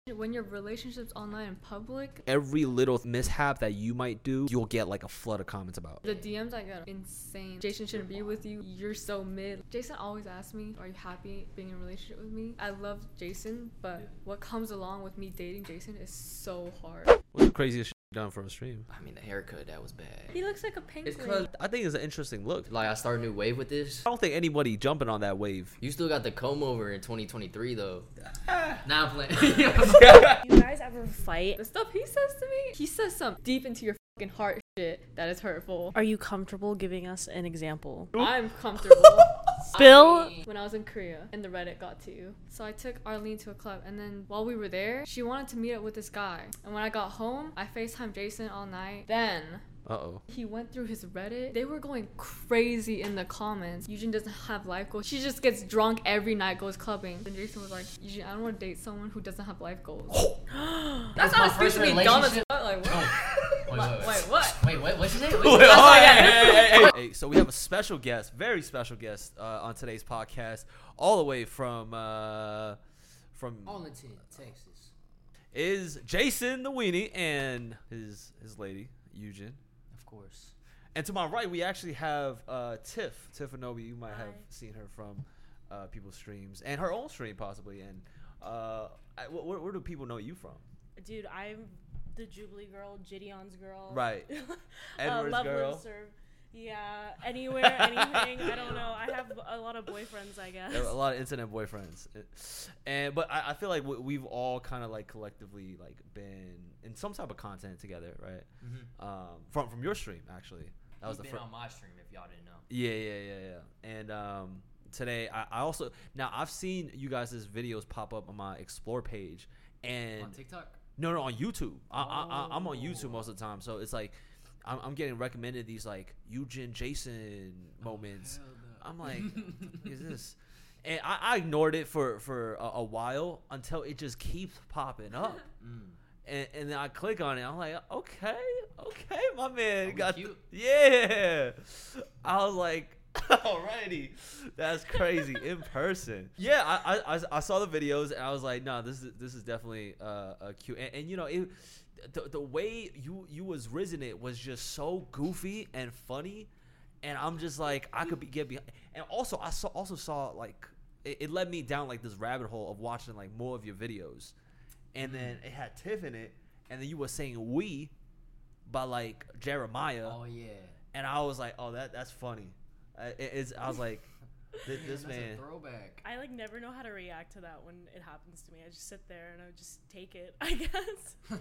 When your relationship's online in public, every little mishap that you might do, you'll get like a flood of comments about. The DMs I got are insane. Jason shouldn't be with you. You're so mid. Jason always asks me, are you happy being in a relationship with me? I love Jason, but what comes along with me dating Jason is so hard. What's the craziest shit you done for a stream? I mean, the haircut, that was bad. He looks like a penguin. It's cause I think it's an interesting look. like I started a new wave with this. I don't think anybody jumping on that wave. You still got the comb over in 2023 though. Nah, I'm playing. You guys ever fight? The stuff he says to me, he says some deep into your fucking heart shit that is hurtful. Are you comfortable giving us an example? I'm comfortable. Bill? When I was in Korea and the Reddit got to you. So I took Arlene to a club, and then while we were there, she wanted to meet up with this guy. And when I got home, I FaceTimed Jason all night. Then he went through his Reddit. They were going crazy in the comments. Eugene doesn't have life goals. She just gets drunk every night, goes clubbing. And Jason was like, Eugene, I don't want to date someone who doesn't have life goals. That's not an excuse to be dumb as fuck. Like, what? Wait, what? Wait, what's your name? Hey, so we have a special guest, very special guest on today's podcast, all the way from Arlington, Texas. Is Jason the Weenie and his lady, Eugene. Of course. And to my right, we actually have Tiff Anobi. You might have seen her from people's streams and her own stream possibly. And where do people know you from? Dude, I'm the Jubilee girl, Gideon's girl. Right. Edward's girl. Yeah, anywhere, anything. I don't know. I have a lot of boyfriends, I guess. A lot of internet boyfriends. But I feel like we've all kind of like collectively like been in some type of content together, right? Mm-hmm. From your stream actually. That was the first on my stream if y'all didn't know. Yeah. And today I also I've seen you guys' videos pop up on my explore page and On TikTok? No, on YouTube. I'm on YouTube most of the time, so it's like I'm getting recommended these like Eugene Jason moments. I'm like, what is this? And I ignored it for a while until it just keeps popping up. And then I click on it. I'm like, okay, my man got cute. Yeah. I was like, alrighty, that's crazy in person. Yeah, I saw the videos and I was like, no, this is definitely cute. And you know the way you was risen it was just so goofy and funny, and I'm just like I could get behind. And also I saw like it led me down like this rabbit hole of watching like more of your videos, and then it had Tiff in it, and then you were saying "we" by like Jeremiah. Oh yeah. And I was like, oh that's funny. I was like, this man. That's a throwback. I like never know how to react to that when it happens to me. I just sit there and I just take it, I guess.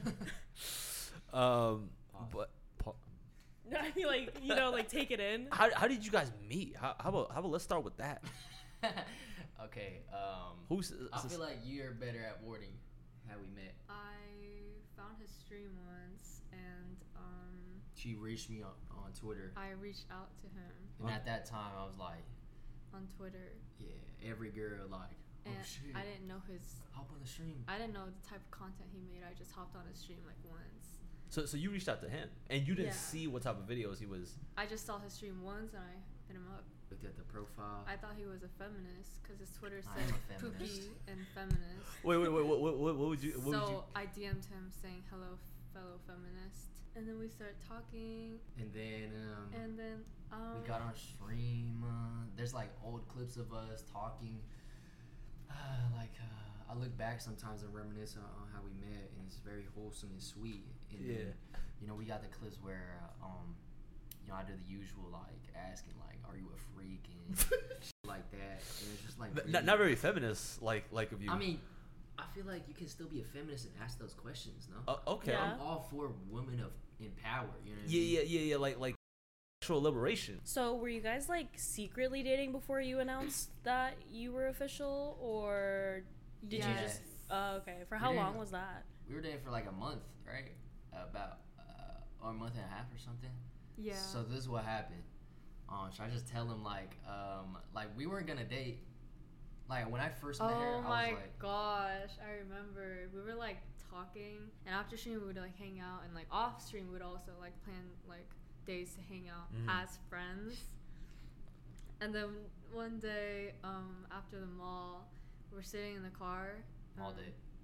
But No, I mean like like take it in. how did you guys meet? How about let's start with that. Okay. I feel like you're better at wording how we met. I found his stream once, and She reached me on Twitter. I reached out to him And at that time, I was like, on Twitter. yeah, every girl like, oh And shit, I didn't know hop on the stream. I didn't know the type of content he made. I just hopped on his stream like once. So you reached out to him, and you didn't Yeah. see what type of videos he was. I just saw his stream once, and I hit him up. Looked at the profile. I thought he was a feminist because his Twitter I said am a feminist. poopy and feminist. Wait, what would you? What would you? So I DM'd him saying hello, fellow feminist, and then we started talking, And then we got on stream. There's like old clips of us talking. I look back sometimes and reminisce on how we met, and it's very wholesome and sweet. And then, we got the clips where I did the usual like asking like, "Are you a freak?" and shit like that. And it's just like really, Not very feminist like of you. I mean, I feel like you can still be a feminist and ask those questions, no? Okay. Yeah. I'm all for women in power. You know what I mean? Yeah. Like sexual liberation. So were you guys like secretly dating before you announced that you were official, or did you just? Okay. For how long was that? We were dating for like a month, right? About or a month and a half or something. Yeah. So this is what happened. Should I just tell him like we weren't gonna date? Like when I first met her, I was like, oh my gosh, I remember we were like talking, and after stream we would like hang out, and like off stream we would also like plan like days to hang out as friends. And then one day, after the mall, we're sitting in the car. all day.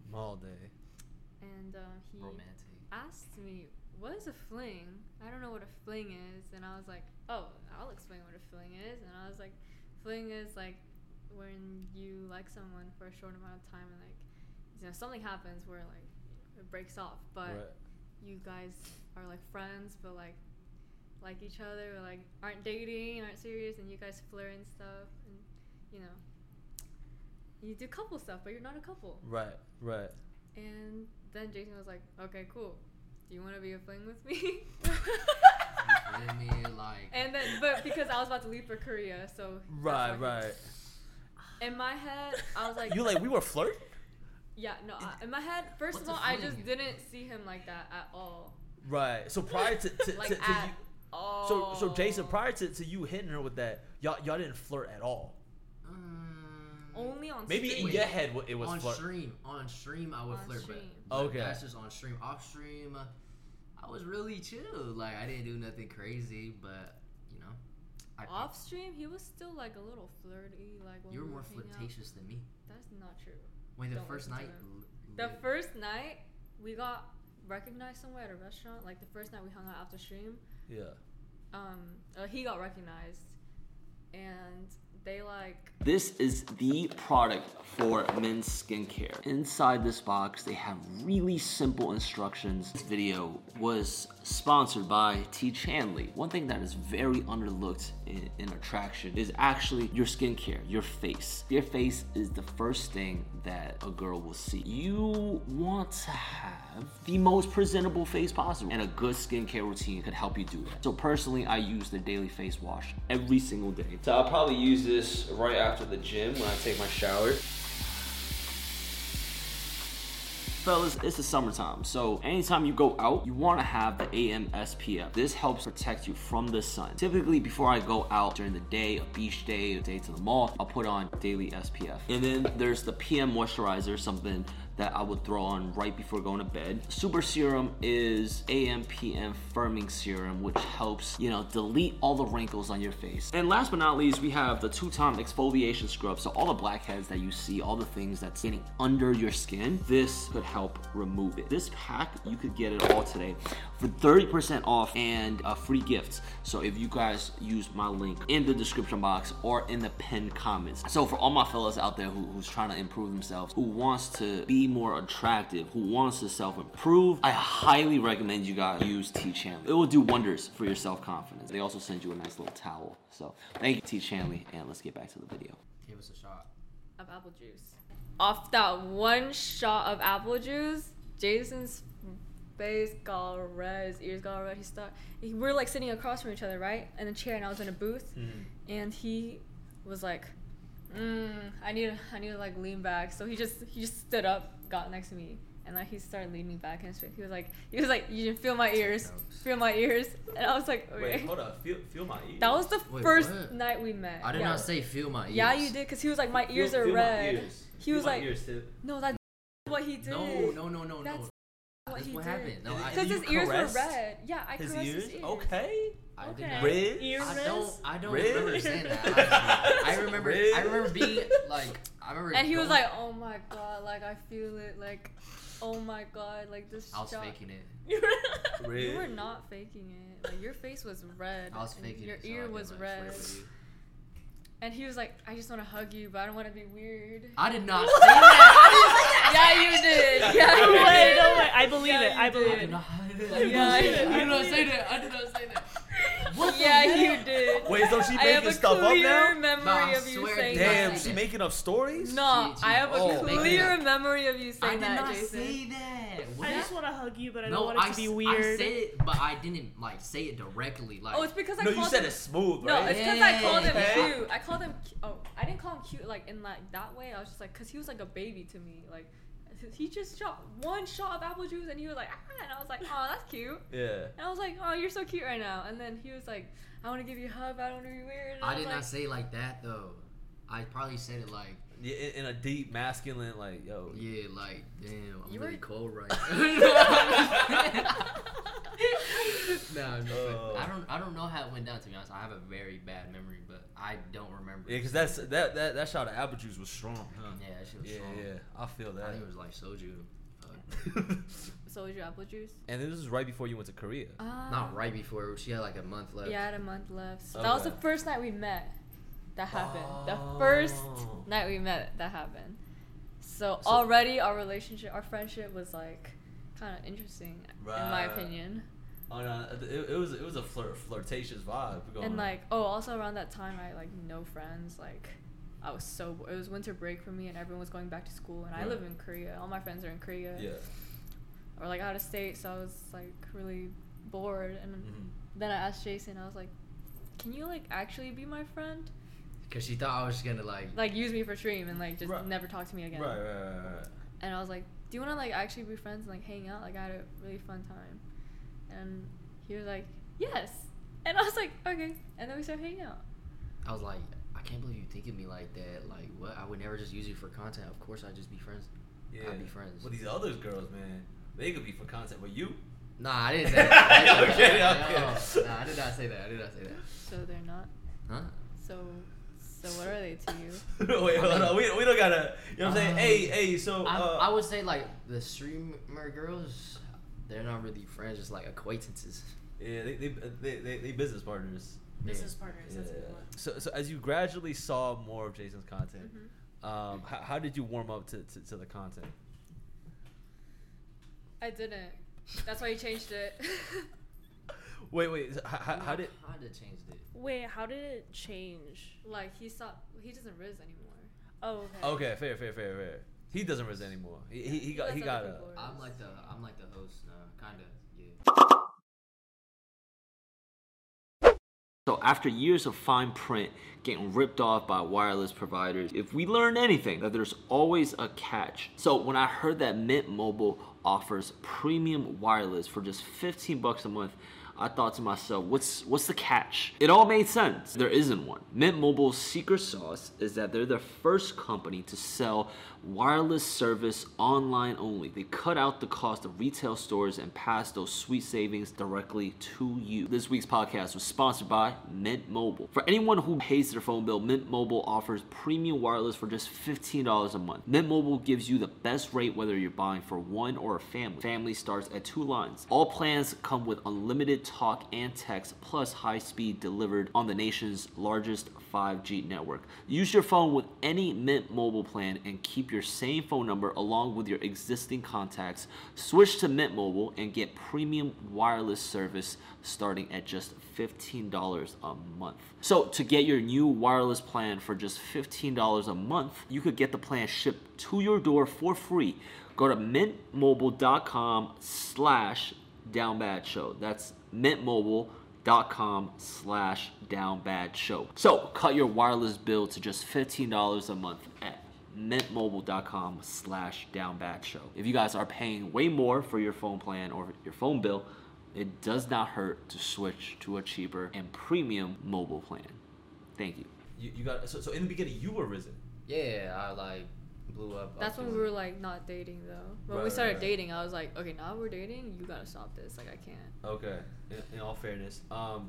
All day. And he Romantic. asked me, what is a fling? I don't know what a fling is. And I was like, oh, I'll explain what a fling is. And I was like, fling is like when you like someone for a short amount of time and like, you know, something happens where like it breaks off, but you guys are like friends, but like each other, or like aren't dating, aren't serious, and you guys flirt and stuff, and you know, you do couple stuff, but you're not a couple. Right. And then Jason was like, okay, cool. Do you want to be a fling with me? Me, like. And then, but because I was about to leave for Korea, so. Right. In my head, I was like. You like, we were flirting? Yeah, no. In my head, first of all, I just didn't see him like that at all. Right. So prior to like to at you, all. So Jason, prior to you hitting her with that, y'all didn't flirt at all. Only on maybe stream. in your head it was on flirt. On stream I would flirt, stream. but okay. that's just on stream. Off stream, I was really chill. Like I didn't do nothing crazy, but you know. Off stream, he was still like a little flirty. Like when you were we more hang flirtatious out. than me. That's not true. Wait, the Don't first listen to night. him. The first night we got recognized somewhere at a restaurant. Like the first night we hung out after stream. Yeah. He got recognized, and they like. This is the product for men's skincare. Inside this box, they have really simple instructions. This video was sponsored by T. Chanley. One thing that is very underlooked in attraction is actually your skincare, your face. Your face is the first thing that a girl will see. You want to have the most presentable face possible, and a good skincare routine could help you do that. So personally, I use the daily face wash every single day. So I'll probably use this right after the gym when I take my shower. Fellas, it's the summertime, so anytime you go out, you want to have the AM SPF. This helps protect you from the sun. Typically, before I go out during the day, a beach day, a day to the mall, I'll put on daily SPF. And then there's the PM moisturizer, something that I would throw on right before going to bed. Super Serum is AM PM firming serum, which helps, you know, delete all the wrinkles on your face. And last but not least, we have the 2-time exfoliation scrub. So all the blackheads that you see, all the things that's getting under your skin, this could help remove it. This pack, you could get it all today for 30% off and a free gift. So if you guys use my link in the description box or in the pinned comments. So for all my fellas out there who's trying to improve themselves, who wants to be more attractive, who wants to self-improve, I highly recommend you guys use T. Chanley. It will do wonders for your self-confidence. They also send you a nice little towel. So thank you, T. Chanley, and let's get back to the video. Give us a shot of apple juice. Off that one shot of apple juice, Jason's face got red, his ears got red. We were like sitting across from each other, right? In a chair, and I was in a booth, and he was like, I need to like lean back. So he just stood up, got next to me, and like he started leaning back in his face. He was like, you can feel my ears, and I was like, okay. Wait, hold up, feel my ears. That was the first night we met. I did not say feel my ears. Yeah, you did, cause he was like, my ears are red. My ears. He was like, ears too. no, that's what he did. No. That's what he did. Happened. No, because his ears were red. Yeah, I caressed his ears. Okay. I did not. Red? I don't remember saying that. I remember being like, and he was like, oh my god, like I feel it, like, oh my god, like this. I was faking it. You were not faking it. Like your face was red. I was faking your it. Your ear was red. And he was like, I just want to hug you, but I don't want to be weird. I did not say that. Yeah, you did. Yeah, no way. I believe it. I believe it. I did not say that. What you did. Wait, so she making stuff up now? I have a clear memory of you saying that. Damn, she making up stories? No, I have a clear memory of you saying that, Jason. I did not say that. I just want to hug you, but I don't want it to be weird. I said it, but I didn't like say it directly. Like, it's because I called him. No, you said it smooth, right? No, it's because I called him cute. I called him. I didn't call him cute like in like that way. I was just like, cause he was like a baby to me. Like, he just shot one shot of apple juice, and he was like, and I was like, oh, that's cute. Yeah. And I was like, oh, you're so cute right now. And then he was like, I want to give you a hug, but I don't want to be weird. And I did not say it like that though. I probably said it like. Yeah, in a deep masculine, like, yo. Yeah, like, damn, I'm really cold right No, I don't know how it went down, to be honest. I have a very bad memory, but I don't remember. Yeah, because that shot of apple juice was strong, huh? Yeah, that shit was strong. Yeah, I feel that. I think it was like soju. Soju apple juice. And this was right before you went to Korea. Not right before. She had like a month left. Yeah, I had a month left. So Okay. that was the first night we met. That happened. The first night we met, that happened. So already our relationship, our friendship was like kind of interesting, in my opinion. Oh no, it was a flirtatious vibe going And on. like, also around that time, I like no friends. Like, it was winter break for me, and everyone was going back to school, and I live in Korea. All my friends are in Korea. Yeah. Or like out of state, so I was like really bored, and then I asked Jason. I was like, "Can you like actually be my friend?" Because she thought I was gonna like use me for stream and like just never talk to me again. Right. And I was like, "Do you want to like actually be friends and like hang out?" Like I had a really fun time, and he was like, "Yes," and I was like, "Okay," and then we started hanging out. I was like, I can't believe you think of me like that. Like, what? I would never just use you for content. Of course, I'd just be friends. Yeah. I'd be friends. With these other girls, man, they could be for content. But you? Nah, I didn't say that. Okay. Nah, I did not say that. So they're not. Huh? So what are they to you? Wait, hold on. We don't gotta. You know what I'm saying? Hey. So I would say like the streamer girls, they're not really friends, just like acquaintances. Yeah, they business partners. Business partners. That's a good one. So as you gradually saw more of Jason's content, how did you warm up to the content? I didn't. That's why he changed it. Wait. How did? How did it change it? Wait, how did it change? Like he doesn't riz anymore. Oh, okay. Okay, fair. He doesn't risk anymore. He got a. I'm like the host now, kinda. Yeah. So after years of fine print getting ripped off by wireless providers, if we learned anything, that there's always a catch. So when I heard that Mint Mobile offers premium wireless for just $15 a month, I thought to myself, what's the catch? It all made sense. There isn't one. Mint Mobile's secret sauce is that they're the first company to sell wireless service online only. They cut out the cost of retail stores and pass those sweet savings directly to you. This week's podcast was sponsored by Mint Mobile. For anyone who pays their phone bill, Mint Mobile offers premium wireless for just $15 a month. Mint Mobile gives you the best rate whether you're buying for one or a family. Family starts at 2 lines. All plans come with unlimited talk and text plus high speed delivered on the nation's largest 5G network. Use your phone with any Mint Mobile plan and keep your same phone number along with your existing contacts. Switch to Mint Mobile and get premium wireless service starting at just $15 a month. So to get your new wireless plan for just $15 a month, you could get the plan shipped to your door for free. Go to mintmobile.com/downbadshow. That's mintmobile.com/downbadshow. So cut your wireless bill to just $15 a month at mintmobile.com/downbadshow. If you guys are paying way more for your phone plan or your phone bill, it does not hurt to switch to a cheaper and premium mobile plan. Thank you. You got so in the beginning you were risen. Yeah, I like blew up. That's when we were like not dating though. When we started dating, I was like, okay, now we're dating. You gotta stop this. Like I can't. Okay. In all fairness, so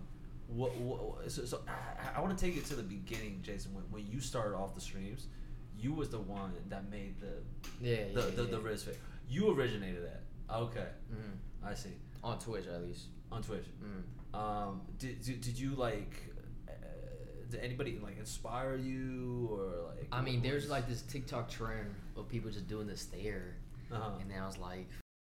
I want to take it to the beginning, Jason. When you started off the streams, you was the one that made the Riz fake. You originated that. Okay. I see. On Twitch, at least. On Twitch. Did you like? Did anybody like inspire you or like? I mean, there's like this TikTok trend of people just doing the stare, and then I was like,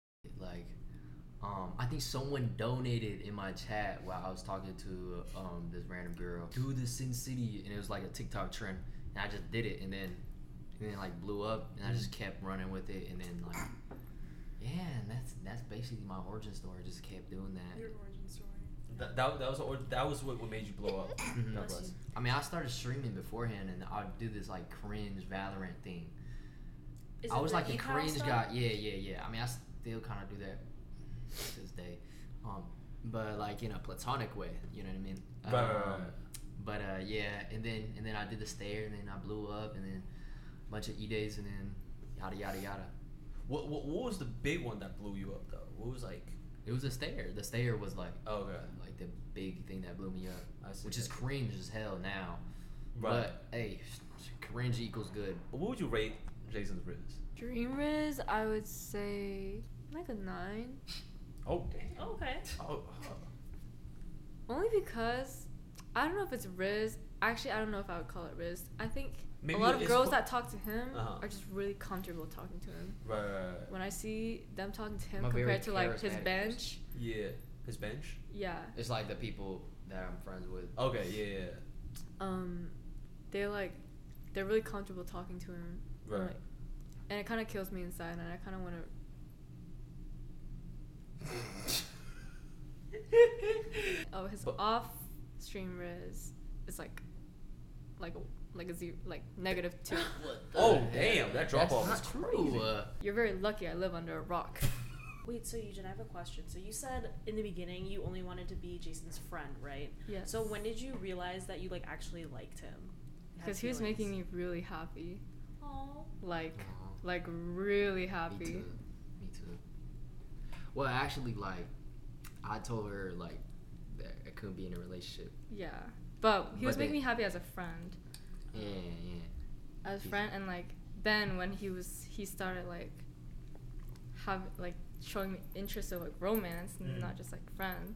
I think someone donated in my chat while I was talking to this random girl. Do the Sin City, and it was like a TikTok trend, and I just did it, and then like blew up, and I just kept running with it, and then like, yeah, and that's basically my origin story. I just kept doing that. Your origin story. That was what made you blow up. God bless. I mean, I started streaming beforehand, and I'd do this like cringe Valorant thing. I was like a cringe guy. Yeah. I mean, I still kind of do that to this day, but like in a platonic way. You know what I mean? Right. But yeah, and then I did the stare, and then I blew up, and then a bunch of E-days, and then yada yada yada. What was the big one that blew you up though? What was like? It was a stayer. The stayer was like, okay, like the big thing that blew me up. I see. Which is cringe as hell now. Right. But hey, cringe equals good. What would you rate Jason's Riz? Dream Riz, I would say like a 9. Oh damn. Okay. Oh. Only because I don't know if it's Riz. Actually, I don't know if I would call it Riz. I think Maybe a lot of it's girls that talk to him Uh-huh. are just really comfortable talking to him. Right. When I see them talking to him I'm a very compared to like his charismatic bench, Yeah. His bench. yeah, It's like the people that I'm friends with. Okay. Yeah. they're really comfortable talking to him. Right. Like, and it kind of kills me inside, and I kind of want to. Oh, his off-stream Riz is like a zero, like -2. Oh damn! That drop off That's is not crazy. true. You're very lucky I live under a rock. Wait, so Eugen, I have a question. So you said in the beginning you only wanted to be Jason's friend, right? Yes. So when did you realize that you like actually liked him? Because he was making me really happy. Oh. Like Aw. really happy. Me too. Well, actually, like, I told her like that I couldn't be in a relationship. Yeah. But he was But making they- me happy as a friend. Yeah. As a friend, and like then when he started like showing me interest of like romance and not just like friend.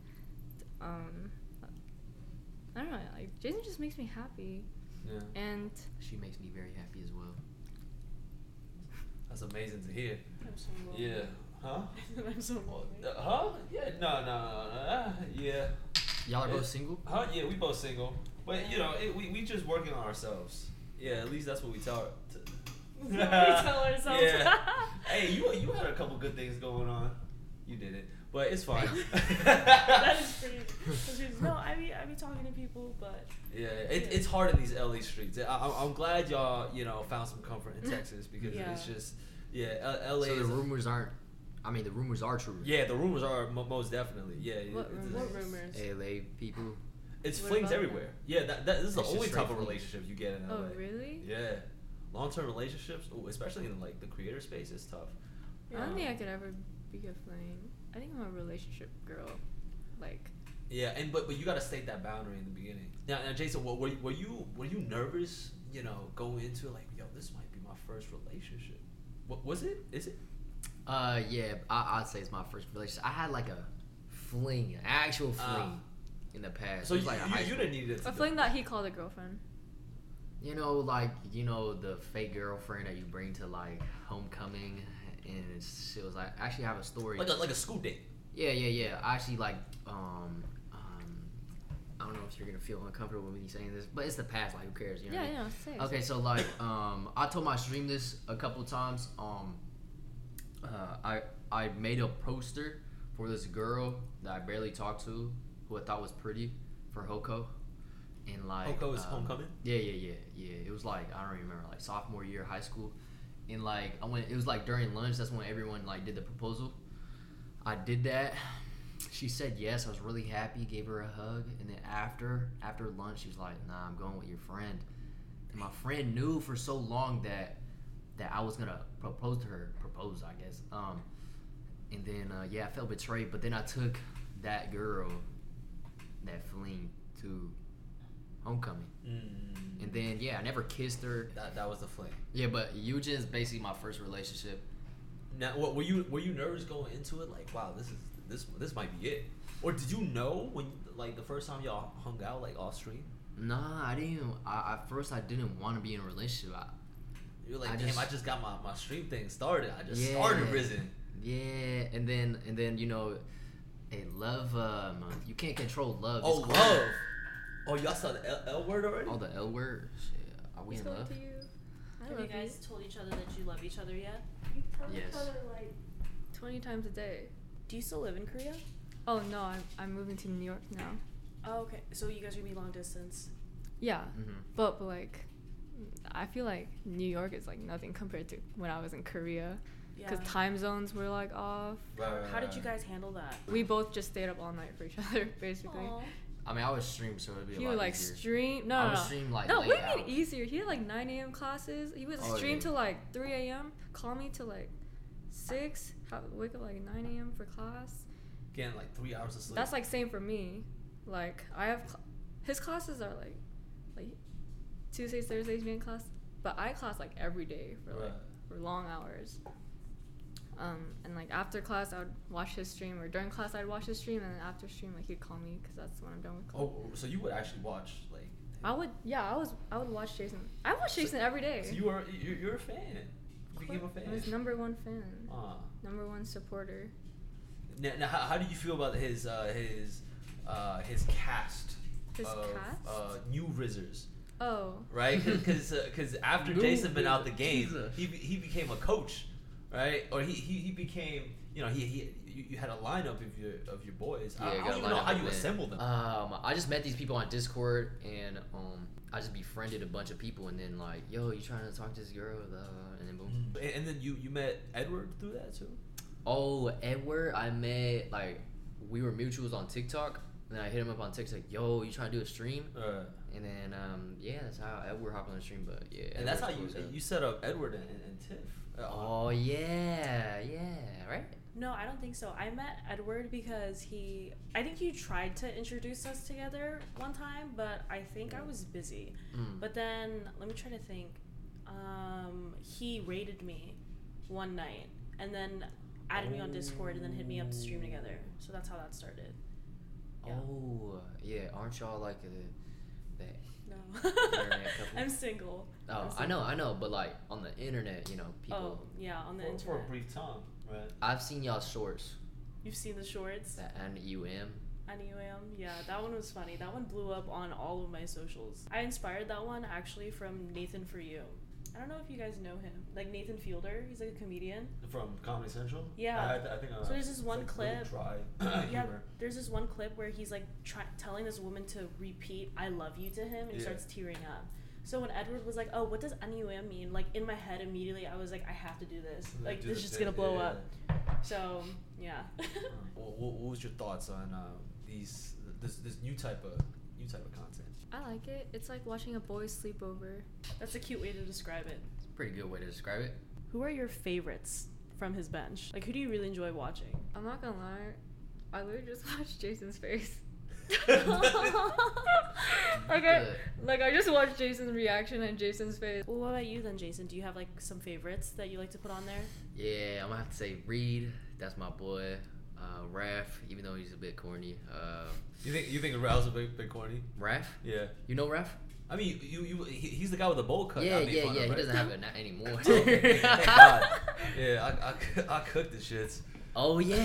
I don't know, like Jason just makes me happy. Yeah. And She makes me very happy as well. That's amazing to hear. I'm so lonely. Yeah. Huh? I'm so lonely. Huh? Yeah. No. Yeah. Y'all are both single? Huh? Yeah. We both single, but you know, we just working on ourselves. Yeah. At least that's what we tell. We tell ourselves. Yeah. Hey, you had a couple good things going on. You did it, but it's fine. That is pretty. No, I be talking to people, but Yeah, it's hard in these LA streets. I'm glad y'all found some comfort in Texas because Yeah. it's just LA. So the is rumors aren't. I mean, the rumors are true. yeah, the rumors are most definitely. Yeah. What it's- rumors? LA people. It's What flings about everywhere. Yeah, this is the It's just only straight type of flings. relationship you get in LA. Oh really? Yeah, long-term relationships, especially in like the creator space, is tough. I don't think I could ever be a flame. I think I'm a relationship girl. Like Yeah, but you gotta state that boundary in the beginning. Now Jason, were you nervous? Going into like, yo, this might be my first relationship. What was it? Is it? Yeah, I'd say it's my first relationship. I had like a fling, an actual fling, in the past. So It was like a high you school. didn't need it. a fling that he called a girlfriend. The fake girlfriend that you bring to like homecoming, and she was like, actually I have a story. like a school date. Yeah. I actually like I don't know if you're gonna feel uncomfortable with me saying this, but it's the past. Like, who cares? You know what I mean? Yeah, say it. Okay, so like, I told my stream this a couple times. I made a poster for this girl that I barely talked to, who I thought was pretty, for Hoko, and like Hoko is homecoming. Yeah. It was like, I don't even remember, like sophomore year of high school, and like it was like during lunch. That's when everyone like did the proposal. I did that. She said yes. I was really happy. Gave her a hug, and then after lunch, she was like, "Nah, I'm going with your friend." And my friend knew for so long that I was gonna propose to her. Propose, I guess. And then I felt betrayed. But then I took that girl, that fling, to homecoming. And then I never kissed her. That was the fling. Yeah, but Eugen is basically my first relationship. Now, what were you nervous going into it? Like, wow, this might be it. Or did you know when like the first time y'all hung out like off stream? Nah, I didn't. At first, I didn't want to be in a relationship. You're like, I I just got my stream thing started. I just started Risen. Yeah, and then hey, love. You can't control love. Oh, It's love. cold. Oh, y'all saw the L word already? Oh, the L word. Shit, are we Let's in go love? to you. I have love you guys told each other that you love each other yet? We tell Yes. each other like 20 times a day. Do you still live in Korea? Oh no, I'm moving to New York now. Oh, okay. So you guys are gonna be long distance. Yeah, Mm-hmm. but like, I feel like New York is like nothing compared to when I was in Korea, Yeah. because time zones were like off. How did you guys handle that? We both just stayed up all night for each other, basically. Aw. I mean, I was stream, so it'd be He a would lot like easier. stream. I No, would no, stream like no. late What do you mean hours. easier? He had like 9 a.m. classes. He would Oh, stream yeah. till like 3 a.m. Call me till like 6. Wake up like 9 a.m. for class, getting like 3 hours of sleep. That's like same for me. Like I have his classes are like Tuesdays, Thursdays being class, but I class like every day for long hours. And like after class I would watch his stream, or during class I'd watch his stream, and then after stream like he'd call me because that's when I'm done with class. Oh, so you would actually watch like? I would watch Jason. I watch Jason every day. So you're a fan. You became a fan. I was #1 fan. #1 supporter. Now how do you feel about his cast? His cast? New Rizzers. Oh. Right, because after Jason been out the game, he became a coach, right? Or he became, you know, you had a lineup of your boys. Yeah, I don't even know how you assembled them. I just met these people on Discord, and I just befriended a bunch of people, and then like, yo, you trying to talk to this girl, and then boom. And then you met Edward through that too. Oh, Edward, I met, like, we were mutuals on TikTok. And then I hit him up on TikTok, yo, you trying to do a stream? And then, yeah, that's how Edward hopped on the stream. But yeah, and that's how you set up Edward and Tiff. Oh yeah, right? No, I don't think so. I met Edward because I think you tried to introduce us together one time, but I think I was busy. But then, let me try to think. He raided me one night, and then added me on Discord, and then hit me up to stream together. So that's how that started. Yeah. Oh, yeah. Aren't y'all like that? No. I'm single. Oh, I know, but like on the internet, you know, people. Oh, yeah, on the internet. For a brief time, right? I've seen y'all shorts. You've seen the shorts? That NUM. NUM, yeah, that one was funny. That one blew up on all of my socials. I inspired that one actually from Nathan For You. I don't know if you guys know him. Like Nathan Fielder, he's like a comedian. From Comedy Central? Yeah. I think so there's this one like clip. Really yeah, there's this one clip where he's like telling this woman to repeat "I love you" to him, and he starts tearing up. So when Edward was like, "Oh, what does NUM mean?" Like in my head immediately, I was like, "I have to do this. Like this is just gonna blow up." So yeah. What was your thoughts on this new type of content? I like it. It's like watching a boys' sleepover. That's a cute way to describe it. It's a pretty good way to describe it. Who are your favorites from his bench? Like, who do you really enjoy watching? I'm not gonna lie, I literally just watched Jason's face. I just watched Jason's reaction and Jason's face. Well, what about you then, Jason? Do you have like some favorites that you like to put on there? Yeah, I'm gonna have to say Reed. That's my boy. Raph, even though he's a bit corny. You think Raph's a bit corny? Raph? Yeah. You know Raph? I mean, he's the guy with the bowl cut. Yeah. Right? He doesn't have it anymore. Okay. Thank God. Yeah, I cooked the shits. Oh yeah.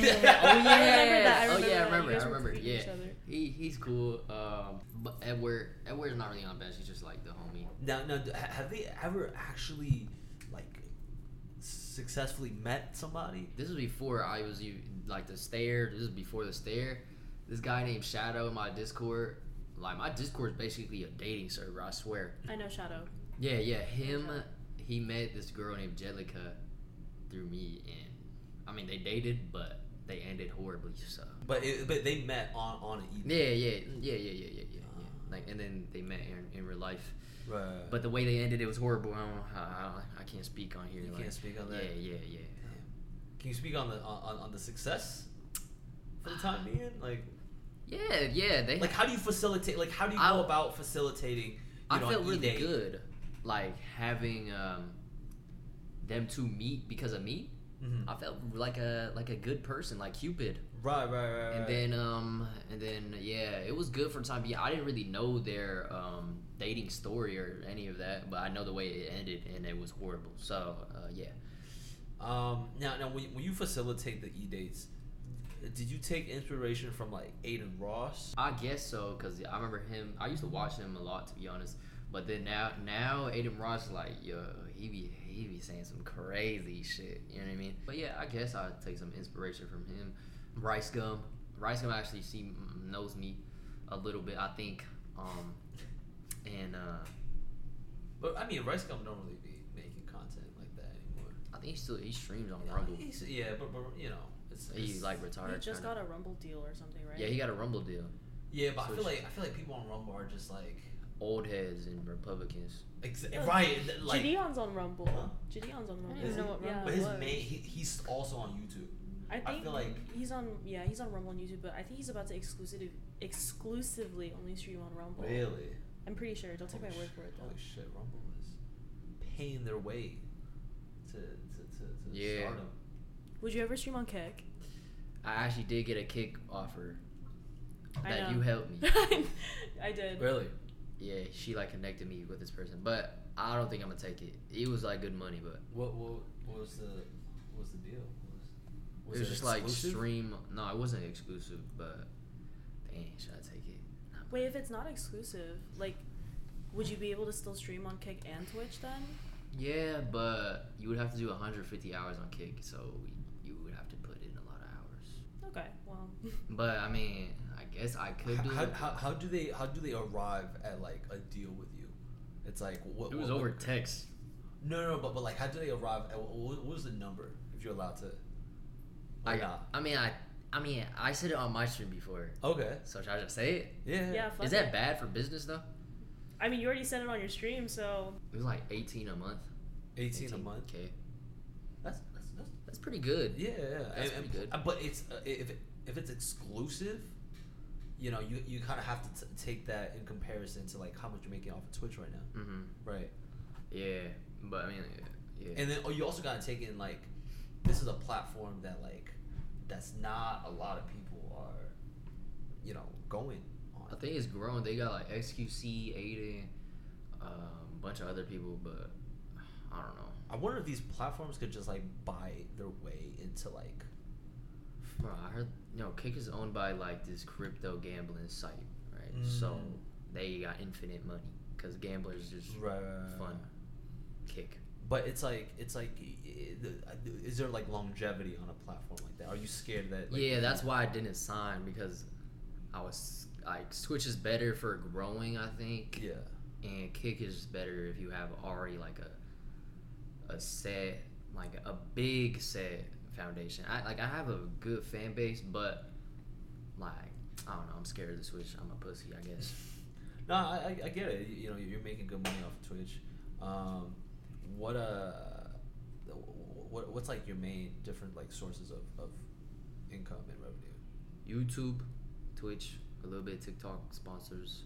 I remember. Yeah. He's cool. But Edward's not really on bench. He's just like the homie. Now, have they ever actually like successfully met somebody? This was before I was like the stare. This is before the stare. This guy named Shadow in my Discord. Like my Discord is basically a dating server. I swear. I know Shadow. Yeah. He met this girl named Jellica through me, and I mean they dated, but they ended horribly. So. But they met on an evening. Yeah. Like, and then they met in real life. Right. But the way they ended, it was horrible. I can't speak on here. You can't speak on that. Yeah. Can you speak on the success for the time being? Like. Yeah. They like, how do you facilitate? Like, how do you go about facilitating? I felt really good, like having them two meet because of me. Mm-hmm. I felt like a good person, like Cupid. Right. And then yeah, it was good for the time being. I didn't really know their dating story or any of that, but I know the way it ended, and it was horrible. So yeah. Now when you facilitate the e-dates, did you take inspiration from like Aiden Ross? I guess so, cause I remember him. I used to watch him a lot, to be honest. But then now Aiden Ross is like, yo, he be saying some crazy shit. You know what I mean? But yeah, I guess I take some inspiration from him. Rice Gum actually knows me a little bit, I think. But I mean, Rice Gum don't really be making content like that anymore. I think he streams on Rumble. But you know. He like retired. He just got a Rumble deal or something, right? Yeah, he got a Rumble deal. Yeah, but I feel like people on Rumble are just like old heads and Republicans. Right. Like Gideon's on Rumble. Gideon's on Rumble. I didn't know what Rumble But was. he's also on YouTube. I feel like he's on Rumble and YouTube, but I think he's about to exclusively only stream on Rumble. Really? I'm pretty sure. Don't take my word for it though. Holy shit, Rumble is paying their way to stardom. Would you ever stream on Kick? I actually did get a Kick offer. I That know. you helped me. I did. Really? Yeah, she like connected me with this person, but I don't think I'm gonna take it. It was like good money, but What was the deal? it was just like stream. No, it wasn't exclusive, but dang, should I take it? Nah, Wait, if it's not exclusive, like, would you be able to still stream on Kick and Twitch then? Yeah, but you would have to do 150 hours on Kick, so you would have to put in a lot of hours. Okay, well. But I mean, I guess I could do it. How do they arrive at like a deal with you? It's like what? It was over text. No, but like how do they arrive at what was the number if you're allowed to? I mean, I said it on my stream before. Okay. So should I just say it? Yeah. Yeah, fuck Is that bad for business though? I mean, you already said it on your stream, so. It was like 18 a month. 18 a month. Okay. That's That's pretty good. yeah. That's pretty good. But it's if it's exclusive, you know, you kind of have to take that in comparison to like how much you're making off of Twitch right now. Mm-hmm. Right. Yeah, but I mean, yeah. And then you also gotta take in like this is a platform that like that's not a lot of people are, you know, going on. I think it's growing. They got like XQC, Aiden, a bunch of other people, but I don't know. I wonder if these platforms could just like buy their way into like. Bro, I heard Kick is owned by like this crypto gambling site, right? So they got infinite money because gamblers just fun. Kick. But it's like, is there like longevity on a platform like that? Are you scared that? Like, yeah, that's why I didn't sign because I was like Twitch is better for growing, I think. Yeah. And Kick is better if you have already like a set, like a big set foundation. I have a good fan base, but like I don't know, I'm scared to switch. I'm a pussy, I guess. No, I get it. You know, you're making good money off of Twitch. What's like your main different like sources of income and revenue? YouTube, Twitch, a little bit TikTok sponsors,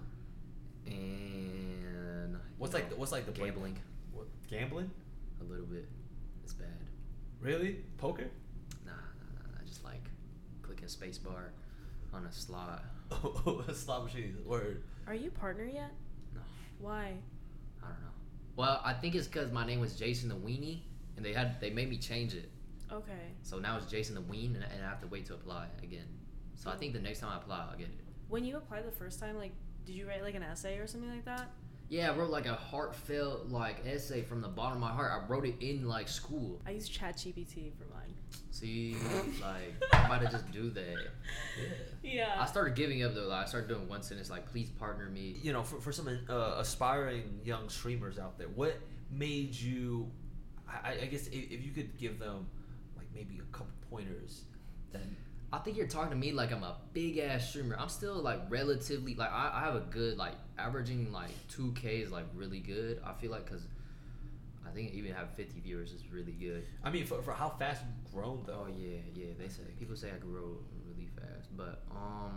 and what's like the gambling? What, gambling? A little bit. It's bad. Really? Poker? Nah. Just like clicking spacebar on a slot. Oh, a slot machine. Word. Are you partner yet? No. Why? I don't know. Well, I think it's because my name was Jason the Weenie, and they made me change it. Okay. So now it's Jason the Ween, and I have to wait to apply again. So I think the next time I apply, I'll get it. When you applied the first time, like, did you write like an essay or something like that? Yeah, I wrote like a heartfelt like essay from the bottom of my heart. I wrote it in like school. I use ChatGPT for mine. See, like I'm about to just do that. Yeah. I started giving up though. Like, I started doing one sentence like, "Please partner me." You know, for some aspiring young streamers out there, what made you? I guess if you could give them like maybe a couple pointers, then. I think you're talking to me like I'm a big ass streamer. I'm still like relatively like I have a good like averaging like 2K is like really good. I feel like because I think even have 50 viewers is really good. I mean, for how fast you've grown though. Oh yeah. They say people say I grow really fast, but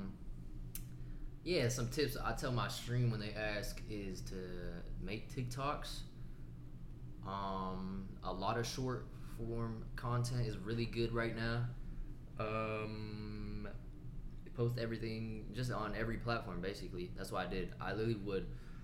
yeah. Some tips I tell my stream when they ask is to make TikToks. A lot of short form content is really good right now. Post everything just on every platform basically. That's what I did. I literally would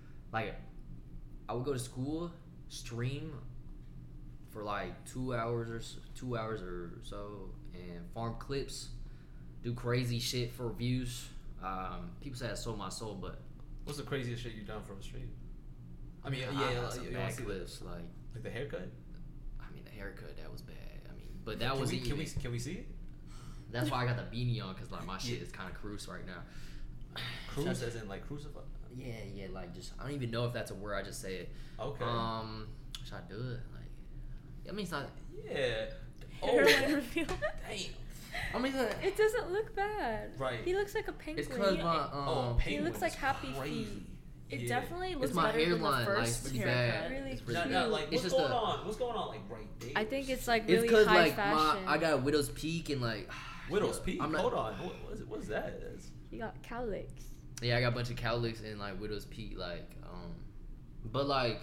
I would go to school, stream for like 2 hours or so and farm clips, do crazy shit for views. People say I sold my soul, but what's the craziest shit you've done from a stream? I mean, some bad clips like the haircut. I mean, the haircut that was bad. I mean, but that was can we see it? That's why I got the beanie on, because like my shit is kind of cruise right now. Cruise as in like crucified? Yeah, like just I don't even know if that's a word. I just say it. Okay. Should I do it? Like, I mean, it's not. Yeah. Hairline reveal. Damn. I mean, It doesn't look bad. Right. He looks like a penguin. it's cause my Penguin he looks like is Happy crazy. Feet. It definitely looks It's my better than the hairline, like, first pretty haircut. bad. Really It's cute. pretty Like, It's what's just going a- on? What's going on, like, right there? I think it's like It's really because high like fashion. I got widow's peak and like Widow's Peak? I'm not- Hold on. What is that? You got cowlicks. Yeah, I got a bunch of cowlicks and like widow's peak, like but like,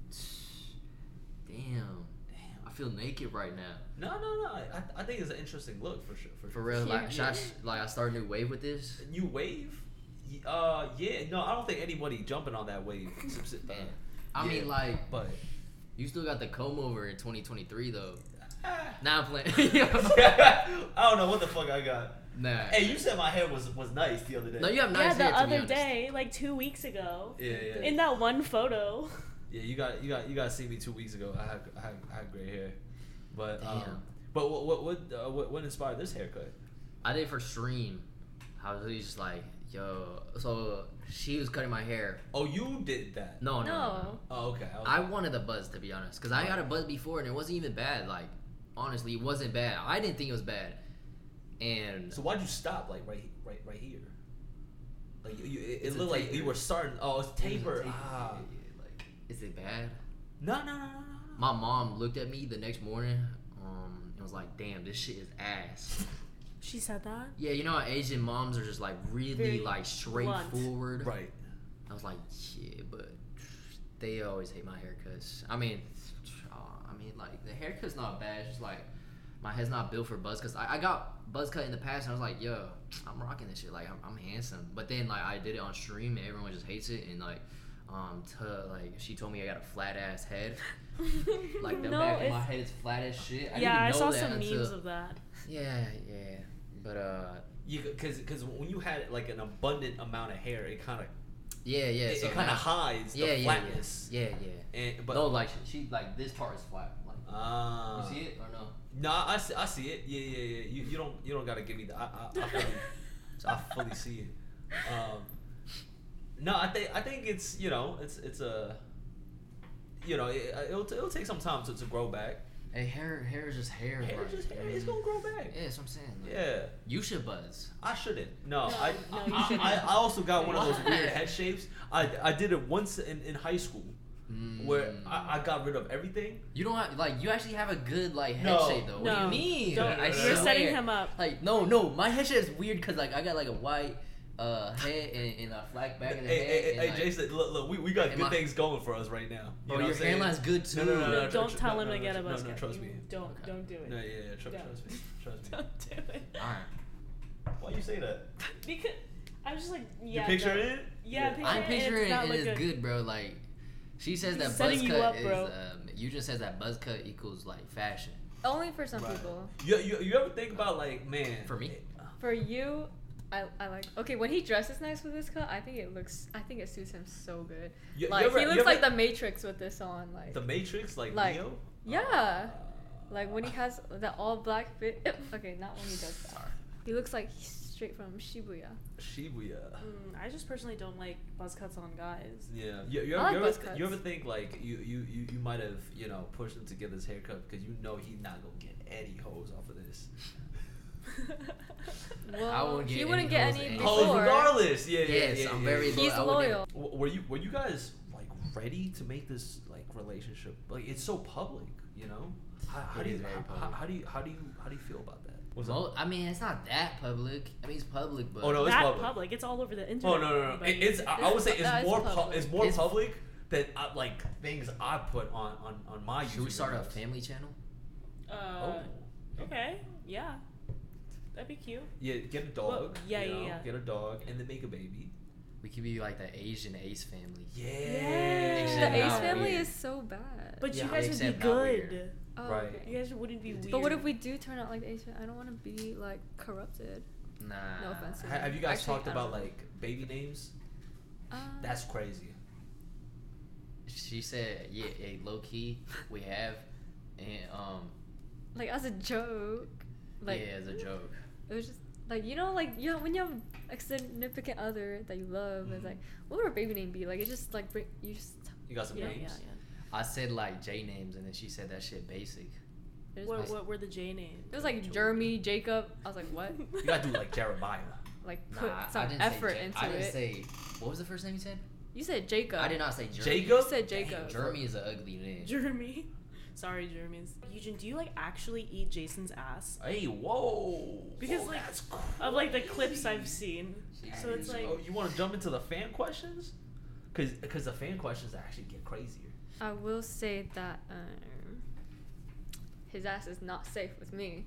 damn, I feel naked right now. No. I think it's an interesting look for sure. For real, like, Yeah. should I start a new wave with this? New wave? Yeah. No, I don't think anybody jumping on that wave. Damn. I Yeah, mean, like, but you still got the comb over in 2023 though. ah. Nah, I'm playing. I don't know what the fuck I got. Nah. Hey, you said my hair was nice the other day. No, you have Yeah, nice the hair, to be other honest. day, like 2 weeks ago, Yeah. in that one photo. Yeah, you got to see me 2 weeks ago. I had gray hair, but Damn. but what inspired this haircut? I did it for stream. I was just like, yo. So she was cutting my hair. Oh, you did that? No. No. Oh, okay. I wanted a buzz, to be honest, because I got a buzz before and it wasn't even bad. Like, honestly, it wasn't bad. I didn't think it was bad. And So why'd you stop? Like right here. Like it It's a looked like taper. you were starting. Oh, it's taper. Ah. Like, is it bad? No. My mom looked at me the next morning and was like, damn, this shit is ass. She said that? Yeah, you know how Asian moms are just like really Very like straightforward. Right. I was like, yeah, but they always hate my haircuts. I mean, like the haircut's not bad. It's just like my head's not built for buzz. Cause I got buzz cut in the past, and I was like, yo, I'm rocking this shit. Like I'm handsome. But then like I did it on stream, and everyone just hates it. And like, like she told me I got a flat ass head. Like the No, back of my it's- head is flat as shit. I Yeah, I didn't saw know that some until, memes of that. Yeah, but Because when you had like an abundant amount of hair, it kind of yeah. it So kind now- of hides yeah, the flatness. Yeah. And but No, like she like this part is flat. Like, you see it or no? No, I see it. Yeah. You don't gotta give me that. I fully see it. No, I think it's it's a it'll take some time to grow back. Hey, hair is just hair. Hair like, is just hair. It's gonna grow back. Yeah, that's what I'm saying. Like, Yeah. You should buzz. I shouldn't. No, No, I you shouldn't. I also got one of those Why? weird head shapes. I did it once in high school where I got rid of everything. You don't have like you actually have a good like head No. shape though. What do No. you mean? Don't- I you're swear. setting him up. Like no, my head shape is weird because like I got like a white head and a flat back of the head. Hey, and, like, Jason, look, we got and good my- things going for us right now. Bro, know your what I'm saying? hairline's good too. No, Don't tr- tell no, him no, to get no, a buzz no, cut. trust me. Don't Okay. do it. No, yeah, trust me. Don't do it. All right. Why you say that? Because I'm just like, yeah. You picture no. it? Yeah, picture I'm it, picturing it's it not and look it's good. good, bro. Like she says that Setting buzz you cut up, is bro. you just says that buzz cut equals like fashion. Only for some Right. people. You ever think about like, man? For me? For you, I like. Okay, when he dresses nice with this cut, I think it suits him so good. You Like ever- he you looks ever- like the Matrix with this on. Like The Matrix, like Neo. yeah. Like when he has that all black fit. Okay, not when he does that. He looks like he's straight from Shibuya. Shibuya. I just personally don't like buzz cuts on guys. Yeah. You I like ever, buzz cuts. you ever think like you might have pushed him to get this haircut because you know he's not gonna get any hoes off of this. Well, wouldn't get he wouldn't any get hoes any anyway. Hoes before. regardless. Yeah. Yes, I'm very He's I would loyal. Were you guys like ready to make this like relationship? Like it's so public, you know. How It do you is very how do you feel about that? What's Well, I mean, it's not that public. I mean, it's public, but Oh, no, it's That public. It's all over the internet. Oh no! But It's I would say That it's is more public. it's more It's- public than like things I put on my. should we YouTube start a videos. family channel? Oh. Okay. Yeah. That'd be cute. Yeah, get a dog. Well, yeah, you know, yeah. Get a dog and then make a baby. We could be like the Asian Ace family. Yeah. The Except Ace not family weird. is so bad. But Yeah, you guys would be except not good. weird. Oh, Right. okay. You guys wouldn't be weird. But what if we do turn out like the Ace family? I don't want to be like corrupted. Nah. No offense. Have you guys Actually, talked I about don't know. like baby names? That's crazy. She said, yeah, hey, low key, we have, and like as a joke. Like yeah, as a joke. it was just like like when you have a significant other that you love, it's like what would our baby name be? Like it just like you just You got some Yeah, names? yeah. I said like J names, and then she said that shit basic. it What, was, what were the J names? it was like Jeremy, Jacob. I was like what? You gotta do like Jeremiah. Like put Nah, I some didn't effort say into I didn't it. say. What was the first name you said? You said Jacob. I did not say Jeremy. Jacob? You said Jacob. Jeremy is an ugly name. Jeremy. Sorry, Jeremy's. Eugen, do you like actually eat Jason's ass? Hey, whoa. Because Whoa, like that's of like the clips I've seen, so it's like. Oh, you want to jump into the fan questions? Because the fan questions actually get crazier. I will say that his ass is not safe with me.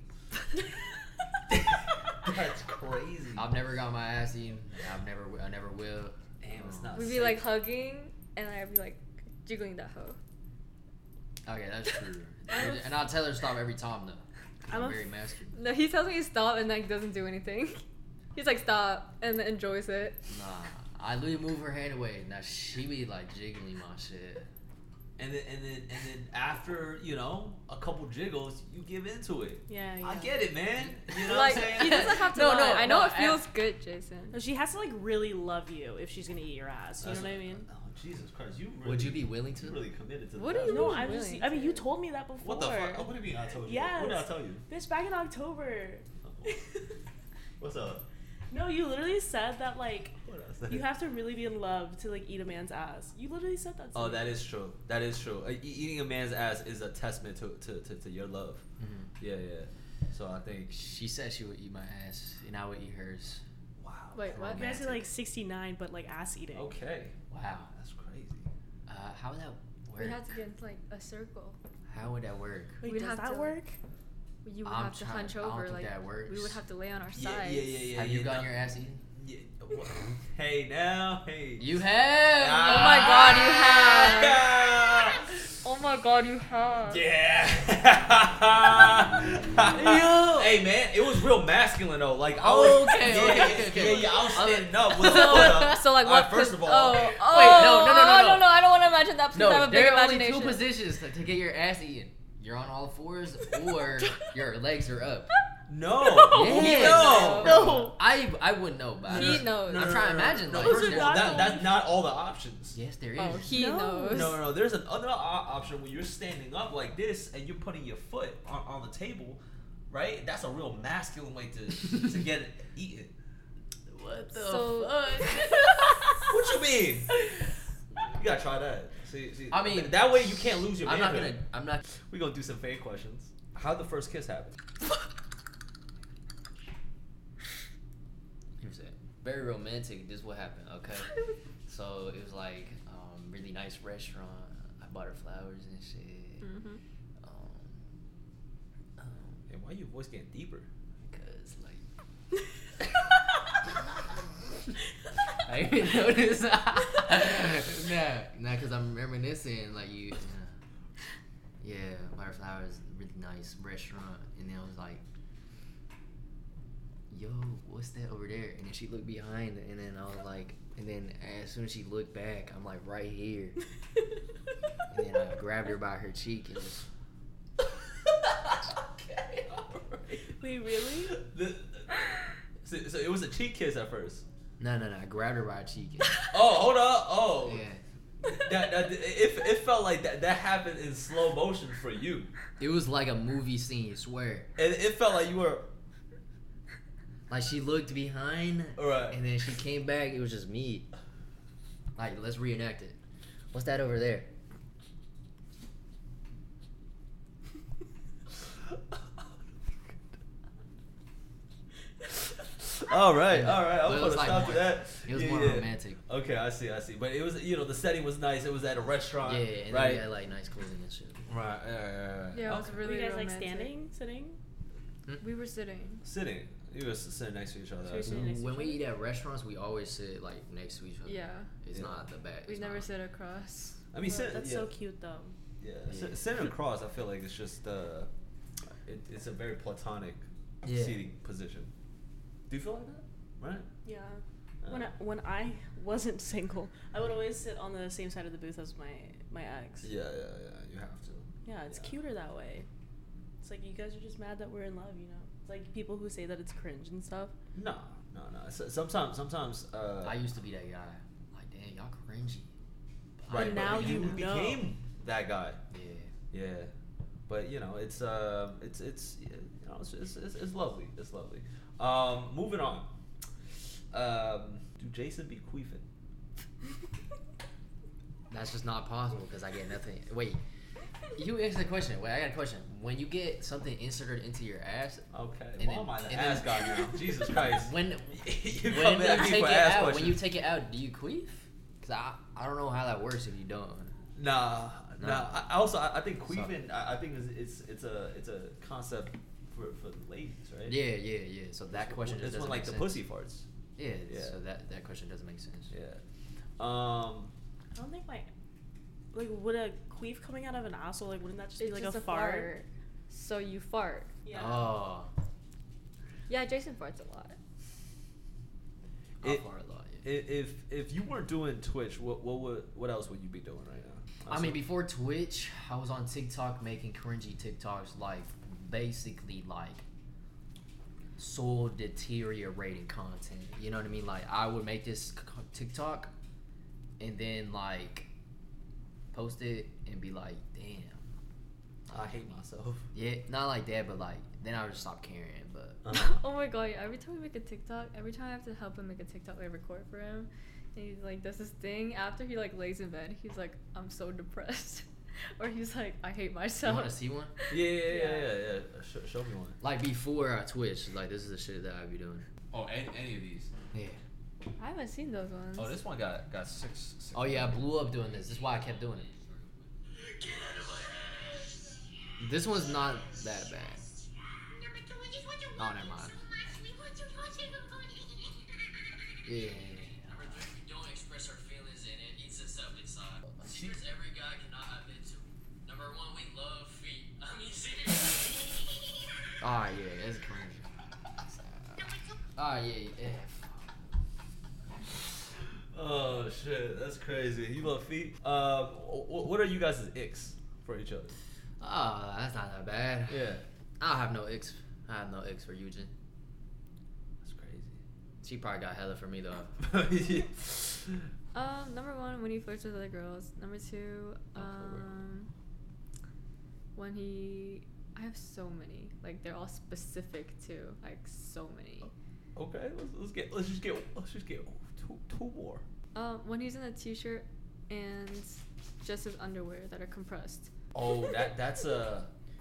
That's crazy. I've never got my ass eaten. I never will. Damn, it's not We'd be safe. like hugging, and I'd be like jiggling that hoe. Okay, that's true. And I'll tell her to stop every time though. 'Cause I'm very masculine. No, he tells me to stop and like doesn't do anything. He's like stop and then enjoys it. Nah, I literally move her hand away. Now she be like jiggling my shit. And then after, you know, a couple jiggles, you give into it. Yeah, yeah. I get it, man. You know Like what I'm saying? he doesn't have to. No, lie. no, I know no, it feels good, Jason. No, she has to like really love you if she's gonna eat your ass. You know what I mean? Oh, Jesus Christ. You really, Would you be willing to? You really committed to What the do you task. No, mean I'm just. willing I mean, you to? told me that before. What the fuck? Oh, what do you mean I told you? Yes. What did I tell you? Bitch, back in October. What's up? No, you literally said that like What did I say? you have to really be in love to like eat a man's ass. You literally said that. To Oh, me. that is true. That is true. Eating a man's ass is a testament to your love. Mhm. Yeah, yeah. So I think. She said she would eat my ass, and I would eat hers. Wow. Wait, what? You guys are like 69, but like ass eating. Okay. Wow. That's crazy. How would that We work? have to get into like a circle. How would that work? Wait, We'd does have that to, work? You would I'm have to trying- hunch I don't over. think Like that works. we would have to lay on our Yeah, sides. yeah. Have you gotten no. your ass eaten? Yeah. Hey now, hey. You have. Oh my God, you have. Oh my God, you have. Yeah. Hey man, it was real masculine though. Like I was. Okay. Yeah. I was standing up with the foot up. So like All right, what? first of all. Oh, Wait, no. no! I don't want to imagine that. Please No, have a big there are only imagination. two positions to get your ass eaten. You're on all fours, or your legs are up. No. Yeah. No. I wouldn't know, but He knows. I'm trying to imagine. No, like, first of all, not that's not all the options. yes, there is. Oh, he No. knows. No. There's another option when you're standing up like this and you're putting your foot on the table, right? That's a real masculine way to get it eaten. What the So- fuck? What you mean? You gotta try that. See, I mean, that way you can't lose your I'm not manhood. gonna. We're gonna do some fan questions. How'd the first kiss happen? Here's it. Very romantic. This is what happened. Okay. So it was like really nice restaurant. I bought her flowers and shit. Mm-hmm. And why your voice getting deeper? Cause like. I didn't notice. nah, cause I'm reminiscing like you. Yeah, bought her flowers. Really nice restaurant, and then I was like, "Yo, what's that over there?" And then she looked behind, and then I was like, and then as soon as she looked back, I'm like right here, and then I grabbed her by her cheek and just. Okay, alright. Wait, really? So it was a cheek kiss at first. No, I grabbed her by her cheek. And, Oh, hold up. Oh. yeah. It felt like that happened in slow motion for you. It was like a movie scene, swear. And it felt like you were. Like she looked behind, Alright. and then she came back. It was just me. Like, let's reenact it. What's that over there? All right. I'm But it gonna was like stop more- to that. It was Yeah, more yeah. romantic. Okay, I see. But it was, the setting was nice. It was at a restaurant. Yeah, and then right. we had like nice clothing and shit. Right. Yeah, it was Okay. really Were you guys romantic. like standing, sitting? We were sitting. Sitting. You were sitting next to each other. So you're sitting next to When each we other? eat at restaurants, we always sit like next to each other. Yeah. It's Yeah. not the back. We it's never not. sit across. I mean, That's so cute though. Yeah. Yeah. Sitting across, I feel like it's just it's a very platonic Yeah. seating position. Do you feel like that? Right. Yeah. When I wasn't single, I would always sit on the same side of the booth as my ex. Yeah. You have to. Yeah, it's Yeah. cuter that way. It's like you guys are just mad that we're in love, you know. It's like people who say that it's cringe and stuff. No. Sometimes. I used to be that guy. Like, damn, y'all cringy. But now you know. became that guy. Yeah. Yeah, but it's lovely. It's lovely. Moving on. Do Jason be queefing? That's just not possible because I get nothing. Wait, you answer the question. Wait, I got a question. When you get something inserted into your ass, Okay. And Well, then- I'm an and ass then- guy now. Jesus Christ. when You when come at me take for it ass out, questions. when you take it out, do you queef? Cause I don't know how that works if you don't. Nah. Nah. I think queefing. I think it's a concept for the ladies, right? Yeah. So that question just It's doesn't when like make the sense. pussy farts. Yeah. Yeah. So that question doesn't make sense. Yeah. I don't think like would a queef coming out of an asshole wouldn't that just be It's like just a fart? So you fart. Yeah. Oh. Yeah, Jason farts a lot. I fart a lot. Yeah. If you weren't doing Twitch, what else would you be doing right now? I mean, before Twitch, I was on TikTok making cringy TikToks, like basically like soul deteriorating content. You know what I mean? Like I would make this TikTok and then like post it and be like, damn, I hate myself. yeah, not like that, but like then I would just stop caring. But Oh my god, yeah, every time we make a TikTok, every time I have to help him make a TikTok, I record for him. And he like does this thing after he like lays in bed. He's like, I'm so depressed. Or he's like, I hate you myself. want to see one? Yeah. Show me one. Like before Twitch, like this is the shit that I'd be doing. Oh, any of these. Yeah. I haven't seen those ones. Oh, this one got six. Oh yeah, I blew up doing this. This is why I kept doing it. This one's not that bad. Oh, never mind. Yeah. Don't express our feelings and it eats us up inside. Secrets every guy cannot admit to. Number one, we love feet. I mean, seriously. Ah, yeah, it's cringe. Ah, yeah. Oh shit, that's crazy. You love feet. What are you guys' icks for each other? Oh, that's not that bad. Yeah, I have no icks. I have no icks for Eugen. that's crazy. She probably got hella for me though. Number one, when he flirts with other girls. Number two, when he, I have so many. Like they're all specific too. Like so many. Okay, let's just get two more. When he's in a t-shirt and just his underwear that are compressed. Oh, that's a.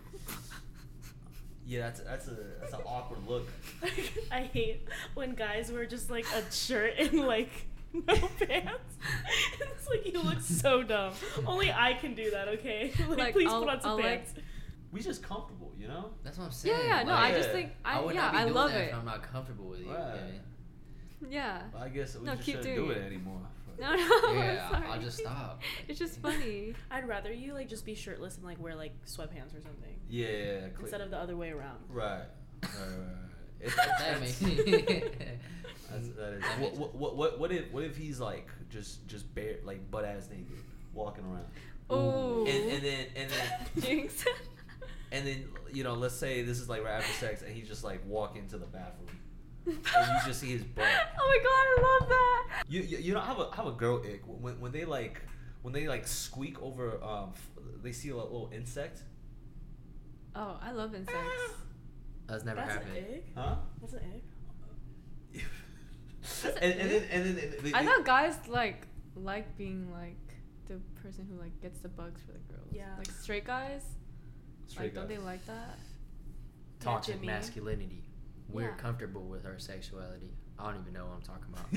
Yeah, that's an awkward look. I hate when guys wear just like a shirt and like no pants. It's like you look so dumb. Only I can do that, okay? Like please put on some pants. We just comfortable, you know? That's what I'm saying. Yeah, no, I just think I would yeah, not be I doing love that it. if I'm not comfortable with you. Right. You know what I mean? Yeah. Well, I guess we No, just keep shouldn't doing do it it. anymore. No, no. Yeah, sorry. I'll just stop. It's just funny. I'd rather you like just be shirtless and like wear like sweatpants or something Yeah, instead of the other way around. right. That makes That is. That makes What if he's like just bare like butt ass naked walking around? Oh. And then Jinx. and then let's say this is like right after sex and he's just like walking to the bathroom and you just see his butt. Oh my god, I love that. You know, I have a girl ick when they like squeak over they see a little insect. Oh, I love insects. That's never That's happened. an egg? Huh? That's an egg? and then they, I thought guys like being like the person who like gets the bugs for the girls. Yeah. Like straight guys. Straight Don't they guys. like that? Toxic Jimmy. masculinity. We're Yeah. comfortable with our sexuality. I don't even know what I'm talking about.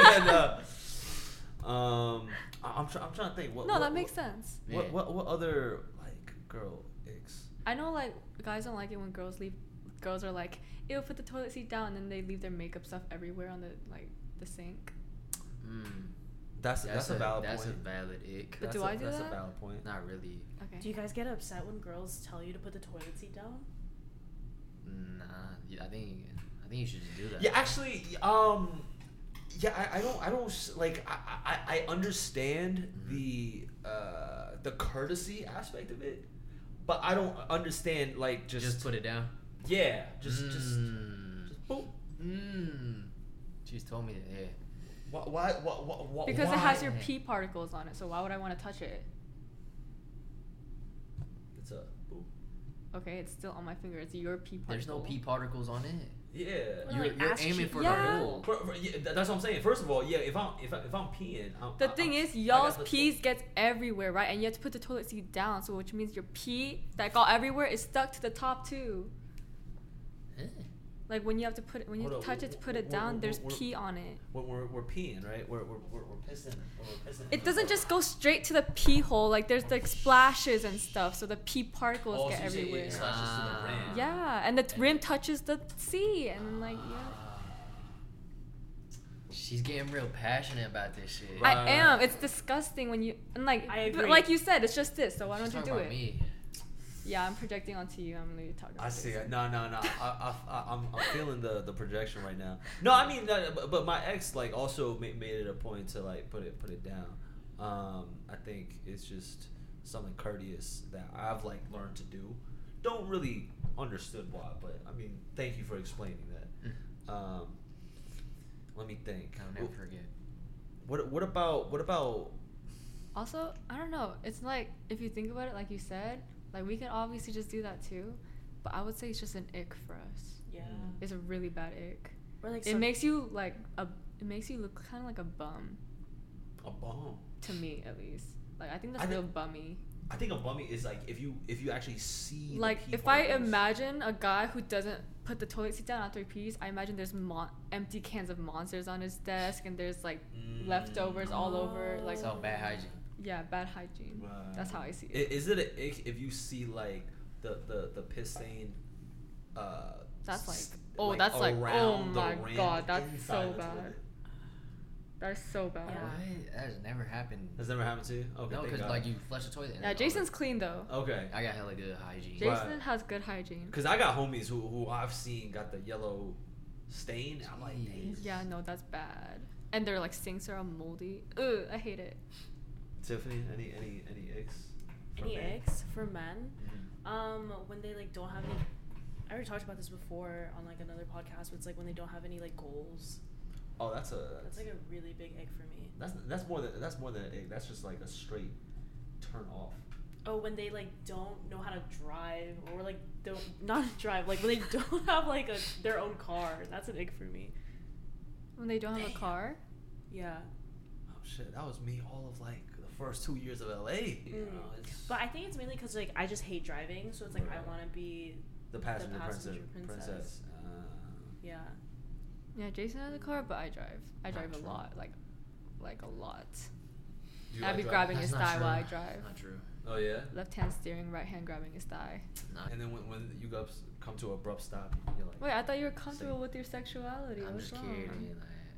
I'm trying to think. No, that makes sense. What other like girl icks? I know like guys don't like it when girls leave. Girls are like, ew, put the toilet seat down, and then they leave their makeup stuff everywhere on the sink. That's a valid That's point. a valid ick. But do I do That's that? a valid point. Not really. Okay. Do you guys get upset when girls tell you to put the toilet seat down? Nah. I think you should just do that. Yeah, actually, yeah, I don't like. I understand the courtesy aspect of it, but I don't understand like Just put it down. Yeah, just boop. She's told me that. Yeah. Why? Because it has your pee particles on it, so why would I want to touch it? It's a boop. Okay, it's still on my finger. It's your pee particle. There's no pee particles on it. Yeah, You're aiming for the hole. That's what I'm saying. First of all, yeah, if I'm peeing, the thing is, y'all's pees gets everywhere, right? And you have to put the toilet seat down, so which means your pee that got everywhere is stuck to the top too. Like when you have to put it, when you touch it to put it down, there's pee on it. We're peeing, right? We're pissing. It doesn't just go straight to the pee hole. Like there's like splashes and stuff, so the pee particles get everywhere. It splashes to the rim. Yeah, and the rim touches the seat, and like She's getting real passionate about this shit. I am. It's disgusting when you and like. I agree. But like you said, it's just this. So why don't you do it? Me. Yeah, I'm projecting onto you. I'm literally talking about I see. this. No. I'm feeling the projection right now. No, I mean, but my ex like also made it a point to like put it down. I think it's just something courteous that I've like learned to do. Don't really understood why, but I mean, thank you for explaining that. Let me think. I'll never forget. What about? Also, I don't know. It's like if you think about it, like you said. Like, we can obviously just do that, too. But I would say it's just an ick for us. Yeah. It's a really bad ick. Or like it makes you, like, it makes you look kind of like a bum. A bum? To me, at least. Like, I think that's real bummy. I think a bummy is, like, if you actually see like, if I imagine a guy who doesn't put the toilet seat down after he pees, I imagine there's empty cans of Monsters on his desk, and there's, like, leftovers all over. Like, so bad hygiene. Yeah, bad hygiene. Right. That's how I see it. Is it an ick if you see like the piss stain? That's like oh my god, that's so bad. That's so bad. Yeah. What? That has never happened. Has never happened to you? Okay. No, because like you flush the toilet. Yeah, Jason's clean though. Okay. I got hella good hygiene. Jason has good hygiene. Because I got homies who I've seen got the yellow stain. I'm like, dang. Yeah, no, that's bad. And their like sinks are all moldy. Ugh, I hate it. Tiffany, any icks? Any icks for men? Mm-hmm. When they like don't have any. I already talked about this before on like another podcast. But it's like when they don't have any like goals. Oh, that's like a really big ick for me. That's more than an ick. That's just like a straight turn off. Oh, when they like don't know how to drive or like don't not drive like when they don't have like their own car. That's an ick for me. When they don't have a car? Yeah. Oh shit, that was me all of like the first 2 years of LA. You know, but I think it's mainly because like I just hate driving, so it's like I want to be the passenger princess. Yeah. Yeah, Jason has a car, but I drive. I drive a lot, like a lot. I'd be grabbing his thigh while I drive. Not true. Oh yeah. Left hand steering, right hand grabbing his thigh. And then when you come to an abrupt stop, you're like. Wait, I thought you were comfortable with your sexuality. I'm What's just wrong? kidding.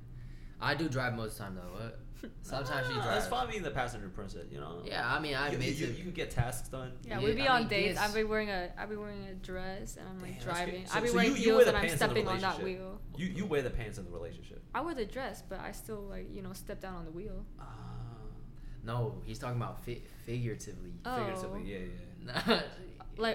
I do drive most of the time though. What? Sometimes she drives. That's fine being the passenger princess, you know. Yeah, I mean, you can get tasks done. Yeah, we'd be on dates. I'd be wearing a dress and I'm like driving. So, I'd be wearing heels and I'm stepping on that wheel. You wear the pants in the relationship. I wear the dress, but I still like step down on the wheel. No, he's talking about figuratively. Oh. Figuratively, yeah. Like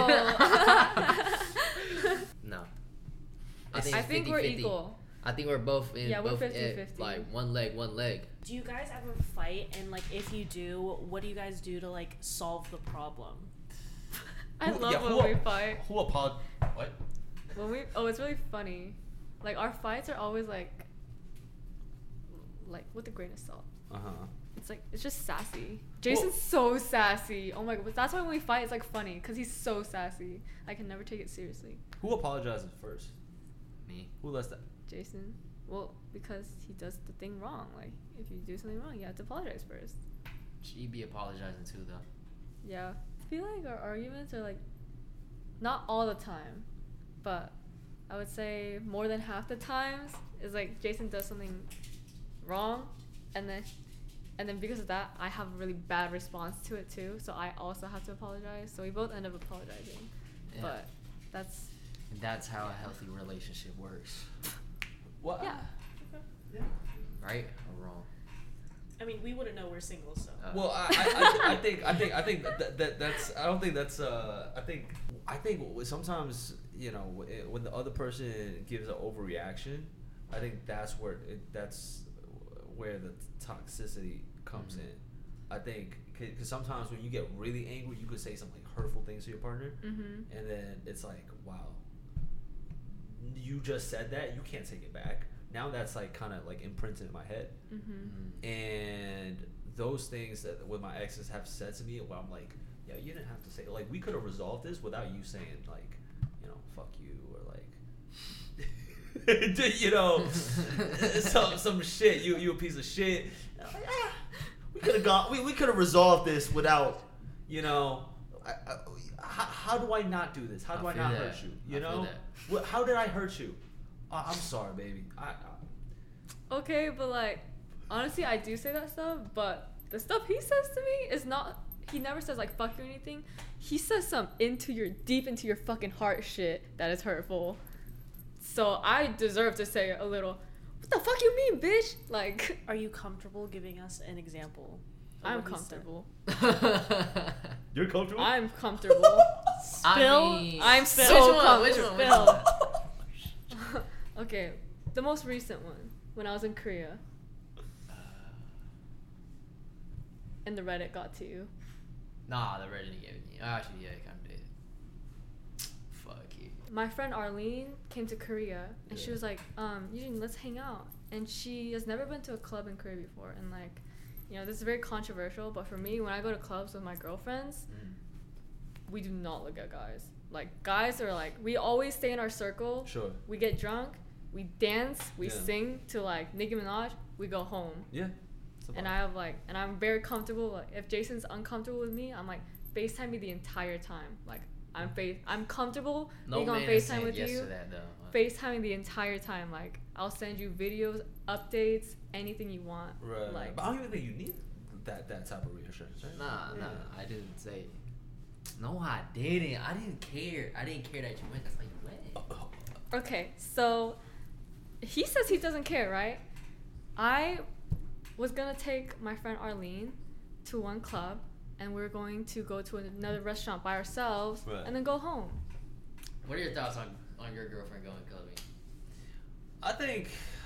No. I think we're equal. I think we're both in. Yeah, we're both 50-50. Like one leg. Do you guys ever fight? And like, if you do, what do you guys do to like solve the problem? I love when we fight. Who apologized? What? It's really funny. Like our fights are always like with a grain of salt. It's just sassy. Jason's so sassy. Oh my god, that's why when we fight, it's like funny because he's so sassy. I can never take it seriously. Who apologizes first? Me. Who lets that? Jason. Well, because he does the thing wrong. Like if you do something wrong, you have to apologize first. She be apologizing too, though. Yeah, I feel like our arguments are like not all the time, but I would say more than half the times is like Jason does something wrong, and then because of that, I have a really bad response to it too. So I also have to apologize. So we both end up apologizing. Yeah. But that's how a healthy relationship works. What? Yeah. Yeah. Right or wrong? I mean, we wouldn't know we're single, so. Well, I think that's. I don't think that's. I think sometimes when the other person gives an overreaction, I think that's where the toxicity comes in. I think because sometimes when you get really angry, you could say some like hurtful things to your partner, and then it's like, wow, you just said that, you can't take it back. Now that's like kind of like imprinted in my head. And those things that what my exes have said to me, well, I'm like, yeah, you didn't have to say, like, we could have resolved this without you saying, like, you know, fuck you, or like, you know, some shit, you a piece of shit. And I'm like, we could have gone, we could have resolved this without, you know, how do I not do this? How do I not hurt you? You know, how did I hurt you? I'm sorry, baby. Okay, but like, honestly, I do say that stuff, but the stuff he says to me is not. He never says like fuck you or anything. He says some deep into your fucking heart shit that is hurtful. So I deserve to say a little, what the fuck you mean, bitch? Like, are you comfortable giving us an example? I'm comfortable. You're comfortable? I'm comfortable. I'm so comfortable. Okay, the most recent one, when I was in Korea. And the Reddit got to you. Nah, the Reddit didn't get me. Actually, yeah, it kind of did. Fuck it. My friend Arlene came to Korea, and she was like, Eugene, let's hang out. And she has never been to a club in Korea before. And like, you know, this is very controversial, but for me, when I go to clubs with my girlfriends, we do not look at guys. Like, guys are like, we always stay in our circle. Sure. We get drunk, we dance, we sing to like Nicki Minaj, we go home. Yeah. And I'm very comfortable. Like, if Jason's uncomfortable with me, I'm like, FaceTime me the entire time. Like, I'm comfortable being on FaceTime with you. FaceTime the entire time. Like, I'll send you videos, updates, anything you want. Right. Like, but I don't even think you need that type of reassurance, right? Nah, I didn't say. No, I didn't. I didn't care. I didn't care that you went. That's why you went. Okay, so he says he doesn't care, right? I was gonna take my friend Arlene to one club, and we're going to go to another restaurant by ourselves, and then go home. What are your thoughts on your girlfriend going clubbing? I think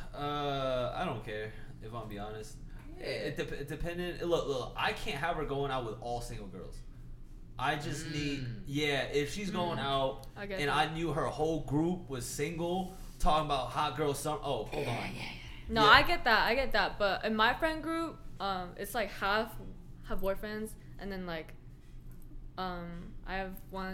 I don't care, if I'm be honest. It depended. Look, I can't have her going out with all single girls. I just need, if she's going out and I knew her whole group was single, talking about hot girl summer. Oh, hold on. No, I get that. But in my friend group, it's like half have boyfriends, and then like, I have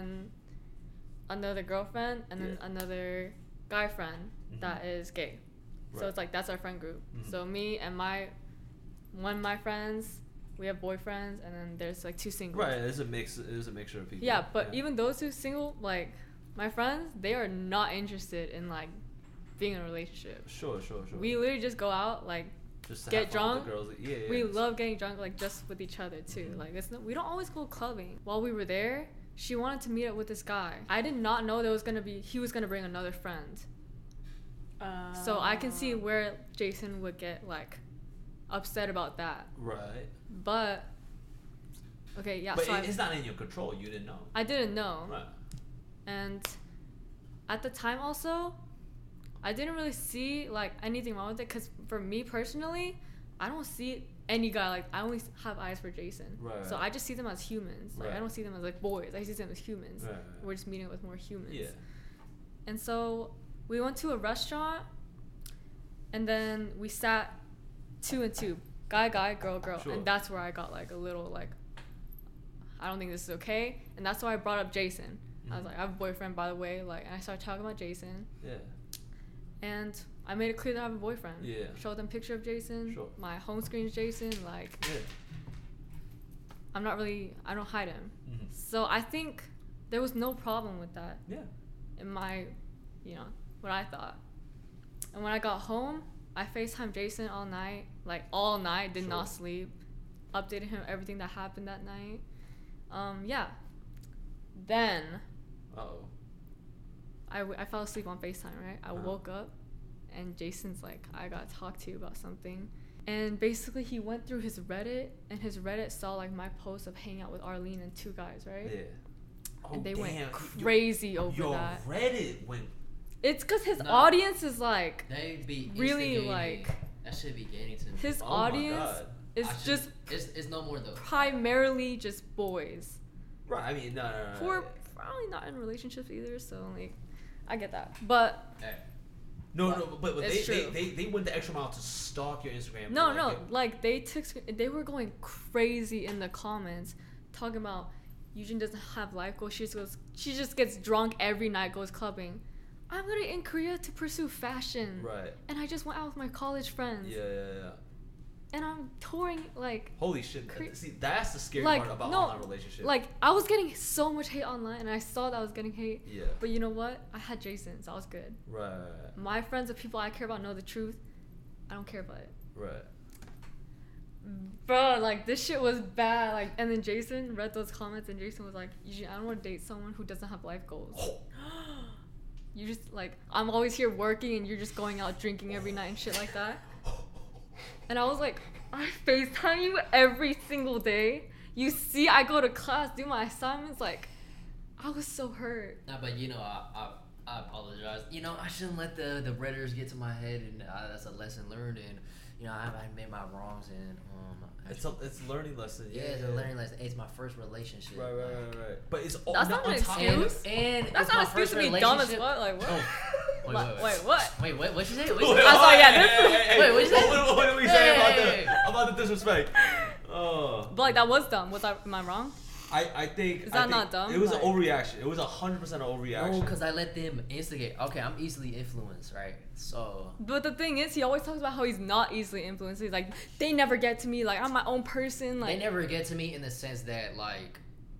another girlfriend, and then another guy friend that is gay. So it's like, that's our friend group. So me and my friends, we have boyfriends, and then there's like two singles. Right, there's a mixture of people. Yeah, but even those two single, like my friends, they are not interested in like being in a relationship. Sure. We literally just go out, like, just get drunk. With the girls. Yeah. We love getting drunk, like, just with each other too. Like, we don't always go clubbing. While we were there, she wanted to meet up with this guy. I did not know he was gonna bring another friend. So I can see where Jason would get like upset about that. Right. But okay, yeah. But so it's not in your control. You didn't know. I didn't know. Right. And at the time, also, I didn't really see like anything wrong with it, because for me personally, I don't see any guy, like, I only have eyes for Jason. Right. So I just see them as humans. Like, I don't see them as like boys. I see them as humans. Right. We're just meeting with more humans. Yeah. And so we went to a restaurant, and then we sat 2 and 2, guy, girl, sure. And that's where I got like a little like, I don't think this is okay, and that's why I brought up Jason. I was like, I have a boyfriend, by the way, like, and I started talking about Jason. Yeah. And I made it clear that I have a boyfriend. Yeah. Showed them a picture of Jason. Sure. My home screen is Jason. Like, I don't hide him. Mm-hmm. So I think there was no problem with that. Yeah. In my, what I thought. And when I got home, I FaceTimed Jason all night. Like, all night, did not sleep. Updated him everything that happened that night. Yeah. Then. Uh-oh. I fell asleep on FaceTime, right? I woke up, and Jason's like, I gotta talk to you about something. And basically, he went through his Reddit, and his Reddit saw like my post of hanging out with Arlene and 2 guys, right? Yeah. Oh, and they went crazy over that. Your Reddit went. It's because his audience is like, they be really like. That should be getting to me. His audience is just. It's no more though. Primarily just boys. Right. I mean, no. Who are probably not in relationships either, so like. I get that, but Hey. No, but It's true. they went the extra mile to stalk your Instagram. no, and, no, like they were going crazy in the comments, talking about Eugene doesn't have life goals. She just gets drunk every night, goes clubbing. I'm literally in Korea to pursue fashion. Right. And I just went out with my college friends. Yeah. And I'm touring, like... Holy shit. See, that's the scary like, part about no, online relationships. Like, I was getting so much hate online, and I saw that I was getting hate. Yeah. But you know what? I had Jason, so I was good. Right. My friends, the people I care about, know the truth. I don't care about it. Right. Bro, like, this shit was bad. Like, and then Jason read those comments, and Jason was like, Eugene, I don't want to date someone who doesn't have life goals. You just, like, I'm always here working, and you're just going out drinking every night and shit like that. And I was like, I FaceTime you every single day. You see, I go to class, do my assignments. Like, I was so hurt. Nah, but you know, I apologize. You know, I shouldn't let the Redditors get to my head, and that's a lesson learned. And you know, I made my wrongs, and It's a learning lesson. yeah, it's a learning lesson. It's my first relationship. Right. But it's all That's not an excuse. And That's it's not my an excuse first to be dumb as relationship. what? Like, what? Oh. Wait, what? Wait, what'd you say? Wait, What'd you wait, say? I was like, yeah, hey, Wait, what'd you say? What did we say Hey. about the disrespect? Oh. But like, that was dumb. Am I wrong? I think. Is that not dumb? It was Like- an overreaction. It was 100% an overreaction. No, because I let them instigate. Okay, I'm easily influenced, right? So But the thing is, he always talks about how he's not easily influenced. He's like, they never get to me. Like, I'm my own person. Like, they never get to me in the sense that like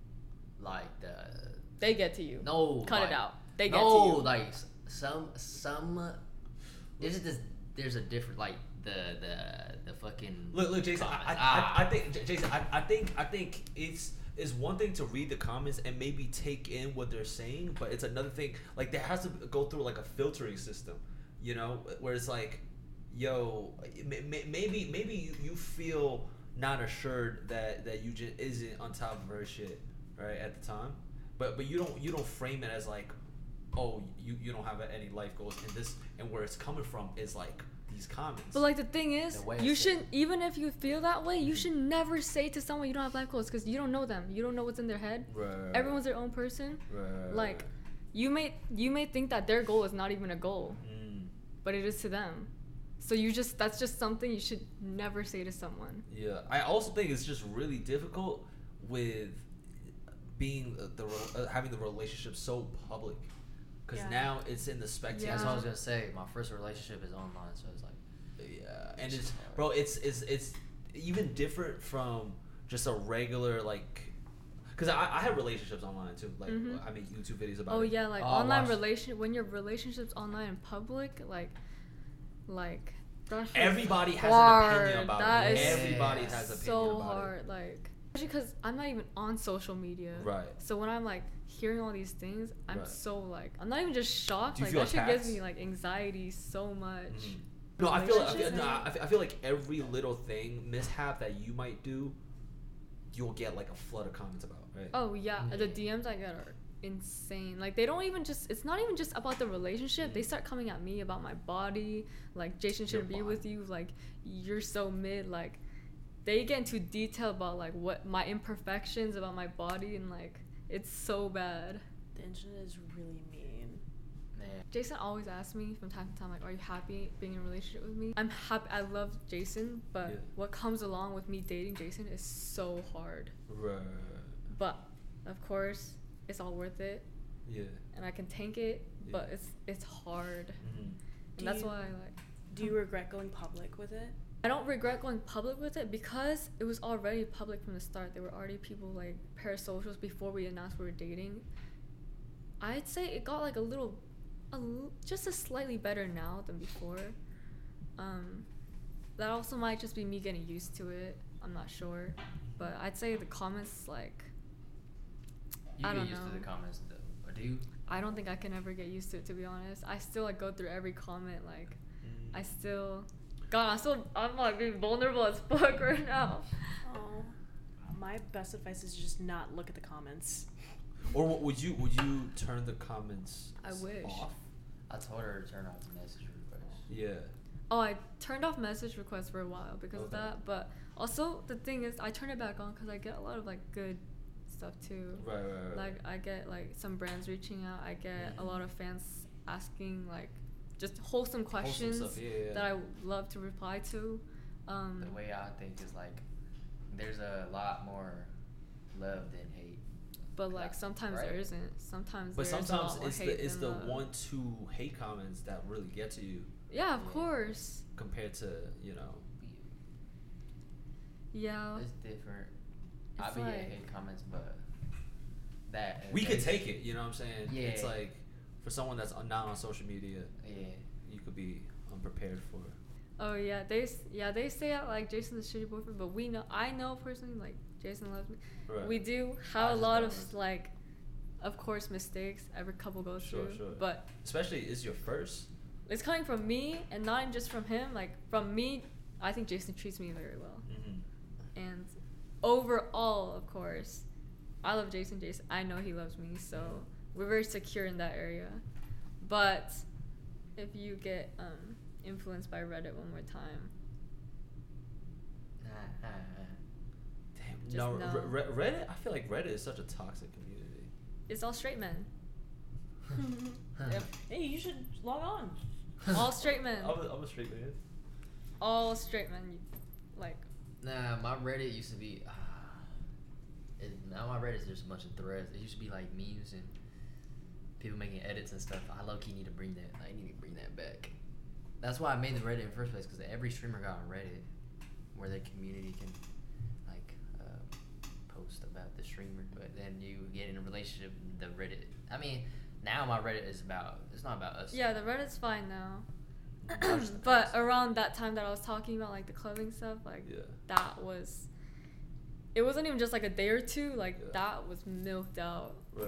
they get to you. no Cut like, it out. They get no, to you. like some there's a different like the fucking Look, Jason. I think Jason. I think it's one thing to read the comments and maybe take in what they're saying, but it's another thing. Like, there has to go through like a filtering system, you know, where it's like, yo, maybe you feel not assured that Eugene isn't on top of her shit right at the time, but you don't frame it as like, oh, you don't have any life goals, and where it's coming from is like these comments. But like, the thing is, The way you it's shouldn't, even if you feel that way, you should never say to someone you don't have life goals, because you don't know them. You don't know what's in their head. Right. Everyone's their own person. Right. Like, you may think that their goal is not even a goal, but it is to them. So that's just something you should never say to someone. Yeah, I also think it's just really difficult with being having the relationship so public, because Yeah. now it's in the spectator. that's what I was gonna say. My first relationship is online, so it's like Yeah, and it's even different from just a regular like, because I have relationships online too. Like, I make YouTube videos about. Oh it. yeah, like Oh, online watch. when your relationship's online in public, like that's Everybody has hard. an opinion about That it. is Everybody has an opinion so about hard, like, especially because I'm not even on social media. Right. So when I'm like hearing all these things, I'm Right. so like, I'm not even just shocked. Do you Like, feel that shit attacked? gives me like anxiety so much. Mhm. No, I feel Relationships? I feel like every little thing mishap that you might do, you'll get like a flood of comments about, right? Oh yeah, the DMs I get are insane. Like, they don't even just, it's not even just about the relationship. They start coming at me about my body, like, Jason shouldn't be with you, like, you're so mid. Like, they get into detail about like what my imperfections about my body, and like, it's so bad. The internet is really mean. man. Jason always asks me from time to time, like, are you happy being in a relationship with me? I'm happy. I love Jason, but Yeah. what comes along with me dating Jason is so hard. Right. But of course, it's all worth it, Yeah. and I can tank it. But it's hard, Mm-hmm. and that's you- why I like. Do you regret going public with it? I don't regret going public with it because it was already public from the start. There were already people like parasocials before we announced we were dating. I'd say it got like just a slightly better now than before. That also might just be me getting used to it. I'm not sure, but I'd say the comments, like, You I get don't used to know. the comments though, or do you? I don't think I can ever get used to it, to be honest. I still like go through every comment. Like, I'm like being vulnerable as fuck right now. Oh, my best advice is just not look at the comments. Or would you turn the comments I wish. off? I told her to turn off the message requests. Yeah. Oh, I turned off message requests for a while because of Okay. that. But also, the thing is, I turn it back on because I get a lot of like good stuff too. Right. Like, I get like some brands reaching out. I get a lot of fans asking like just wholesome questions that I love to reply to. The way I think is like there's a lot more love than hate. But like sometimes there isn't. Sometimes but there's sometimes a lot more it's hate it's the love. 1-2 hate comments that really get to you. Yeah, of course. Compared to, you know. Yeah. It's different. I It's be like- getting hate comments, but that We could take it, you know what I'm saying? Yeah. It's like for someone that's not on social media, Yeah. you could be unprepared for. Oh yeah, they say that like Jason's a shitty boyfriend, but I know personally like Jason loves me. Right. We do I have a just lot don't of like, of course, mistakes every couple goes Sure, through. sure. But Especially it's your first. it's coming from me and not just from him. Like from me, I think Jason treats me very well. Mm-hmm. And overall, of course, I love Jason. I know he loves me, so we're very secure in that area. But if you get influenced by Reddit one more time, Damn. Just No, know. Reddit. I feel like Reddit is such a toxic community. it's all straight men. Hey, you should log on. All straight men. I'm a straight man. All straight men. Like, Nah, my Reddit used to be. Now my Reddit is just a bunch of threads. It used to be like memes and people making edits and stuff. I low key need to bring that. I need to bring that back. That's why I made the Reddit in the first place, because every streamer got on Reddit, where their community can like post about the streamer. But then you get in a relationship, the Reddit. I mean, now my Reddit is about. It's not about us. yeah, the Reddit's fine now. It's just the But past. around that time that I was talking about, like the clubbing stuff, like Yeah. that was. It wasn't even just like a day or two. Like Yeah. that was milked out. Right.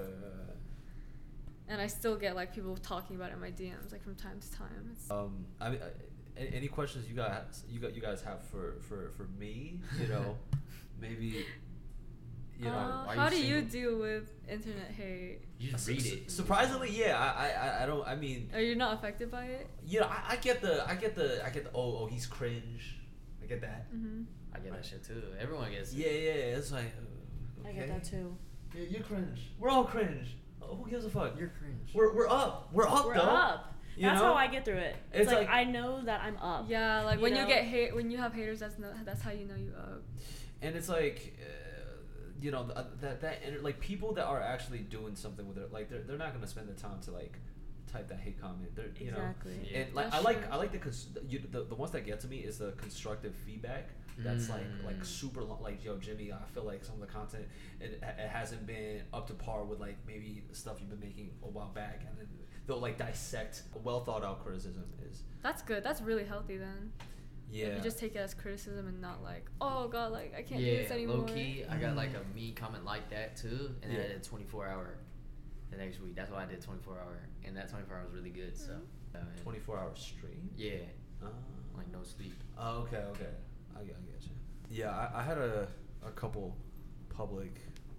And I still get like people talking about it in my DMs like from time to time. It's I mean, any questions you guys have for me? You know, maybe. You know, why how you do you single? deal with internet hate? You just read it. Surprisingly, yeah. I don't. I mean, Are you not affected by it? you know, I get the oh he's cringe. I get that. Mm-hmm. I get that shit too. Everyone gets it. Yeah. It's like. I Okay. get that too. Yeah, you're cringe. We're all cringe. Oh, who gives a fuck? You're cringe. We're up. We're up We're though. up. You That's know? how I get through it. It's, It's like, like- I know that I'm up. Yeah, like You when know? you get hate, when you have haters, that's how you know you up. And it's like, you know, like people that are actually doing something with it, like they're not gonna spend the time to like type that hate comment. They're you Exactly. know, Yeah. and like That's I like true. I like the ones that get to me is the constructive feedback. That's like super long. Like, yo, Jimmy, I feel like some of the content it hasn't been up to par with like maybe the stuff you've been making a while back, and then they'll like dissect. Well thought out criticism is That's good. That's really healthy then. yeah. If you just take it as criticism and not like, oh god, like I can't do this anymore. Low key, I got like a me comment like that too, and then I Yeah. did 24-hour the next week. That's why I did 24-hour, and that 24-hour was really good. So, 24-hour stream. yeah, Oh. like no sleep. Oh, okay. I get you. Yeah, I had a couple public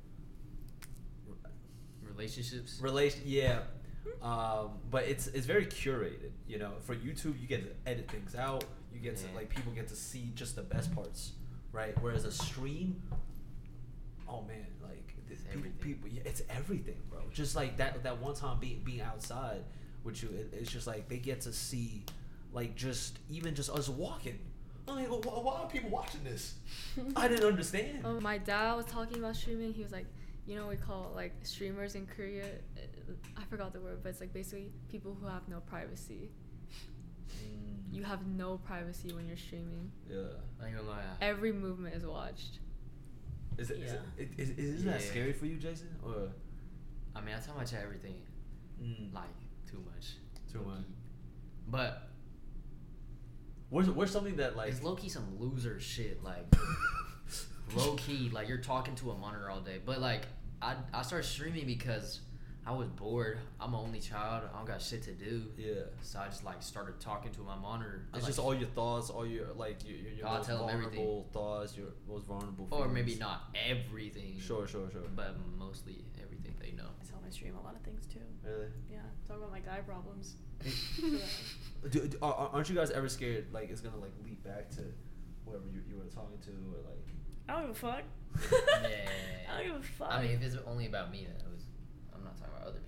Relationships. yeah, but it's very curated. You know, for YouTube, you get to edit things out. You get to Yeah. like people get to see just the best parts, right? Whereas a stream, oh man, like It's people, everything. yeah, it's everything, bro. Just like that one time being outside with you, it's just like they get to see, like just even just us walking. I'm like, why are people watching this? I didn't understand. Oh, my dad was talking about streaming. He was like, you know, we call like streamers in Korea. I forgot the word, but it's like basically people who have no privacy. You have no privacy when you're streaming. Yeah. I ain't gonna lie. Every movement is watched. Isn't that Yeah. scary for you, Jason? Or I mean, I tell my chat everything, like too much. Too low-key. much. But where's something that like it's low key some loser shit. Like low key, like you're talking to a monitor all day. But like I started streaming because I was bored. I'm an only child. I don't got shit to do. yeah. So I just like started talking to my monitor. It's just all your thoughts, all your like your I'll most tell 'em vulnerable thoughts, your most vulnerable. or maybe feelings. not everything. Sure. But mostly everything they know. I tell my stream a lot of things too. Really? Yeah, talk about my guy problems. Aren't you guys ever scared like it's gonna like leap back to whoever you were talking to or like? I don't give a fuck. Yeah. I don't give a fuck. I mean, if it's only about me, then I'm not talking about other people.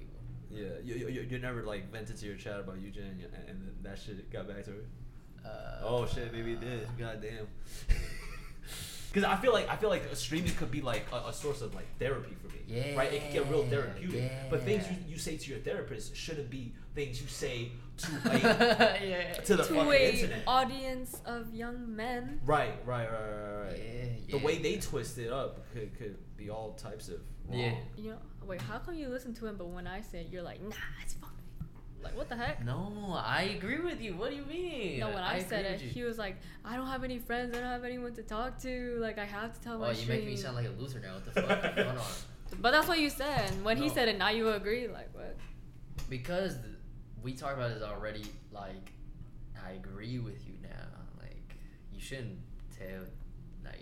Yeah, you never like vented to your chat about Eugen and then that shit got back to her. Oh shit, maybe it did. God damn. Because I feel like streaming could be like a source of like therapy for me. Yeah. Right. It can get real therapeutic. Yeah. But things you say to your therapist shouldn't be things you say to like to the fucking internet. Audience of young men. Right. Yeah. The way they twist it up could be all types of wrong. Yeah. You know, wait, how come you listen to him, but when I say it, you're like, nah, it's fine. Like, what the heck? No, I agree with you. What do you mean? No, when I said it, agree with he was like, I don't have any friends. I don't have anyone to talk to. Like, I have to tell you. my Oh, you make me sound like a loser now. What the fuck? Hold on. But that's what you said. And when he No. said it, now you agree. Like, what? Because we talked about this already. Like, I agree with you now. Like, you shouldn't tell. Like,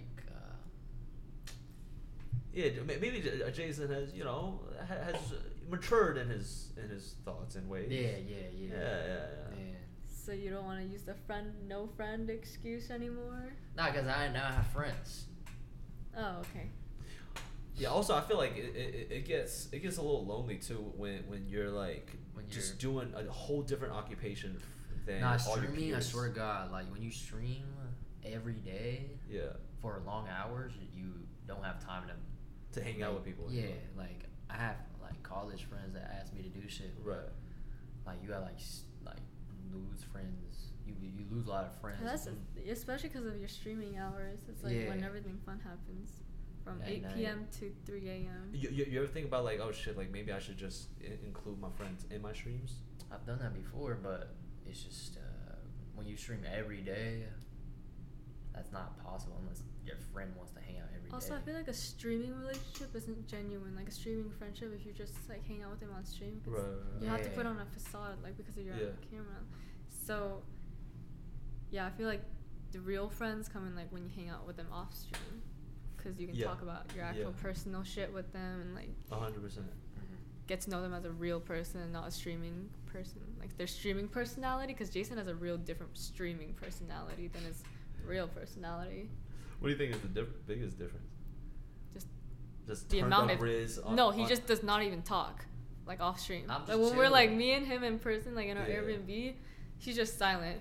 Yeah, maybe Jason has has matured in his thoughts and ways. Yeah. So you don't want to use the no friend excuse anymore? Nah, because I now have friends. Oh, okay. Yeah. Also, I feel like it gets a little lonely too when you're like just doing a whole different occupation than all your streaming. I peers. swear to God, like when you stream every day, for long hours, you don't have time to hang out with people. Yeah, like I have like college friends that ask me to do shit. Right. Like you got like lose friends. You lose a lot of friends. And that's especially because of your streaming hours. It's like when everything fun happens, from At 8 night. p.m. to 3 a.m. You ever think about like, oh shit, like maybe I should just include my friends in my streams? I've done that before, but it's just when you stream every day, that's not possible unless your friend wants to hang out every day. Also, I feel like a streaming relationship isn't genuine. Like a streaming friendship, if you just like hang out with them on stream, you have to put on a facade, like because of your camera. So, yeah, I feel like the real friends come in like when you hang out with them off stream, because you can talk about your actual personal shit with them and like 100%. get to know them as a real person and not a streaming person, like their streaming personality. Because Jason has a real different streaming personality than his real personality. What do you think is the biggest difference? Just the turned amount on of Riz he just does not even talk, like off stream. I'm Like just when we're chilling. like me and him in person, like in our Airbnb, he's just silent.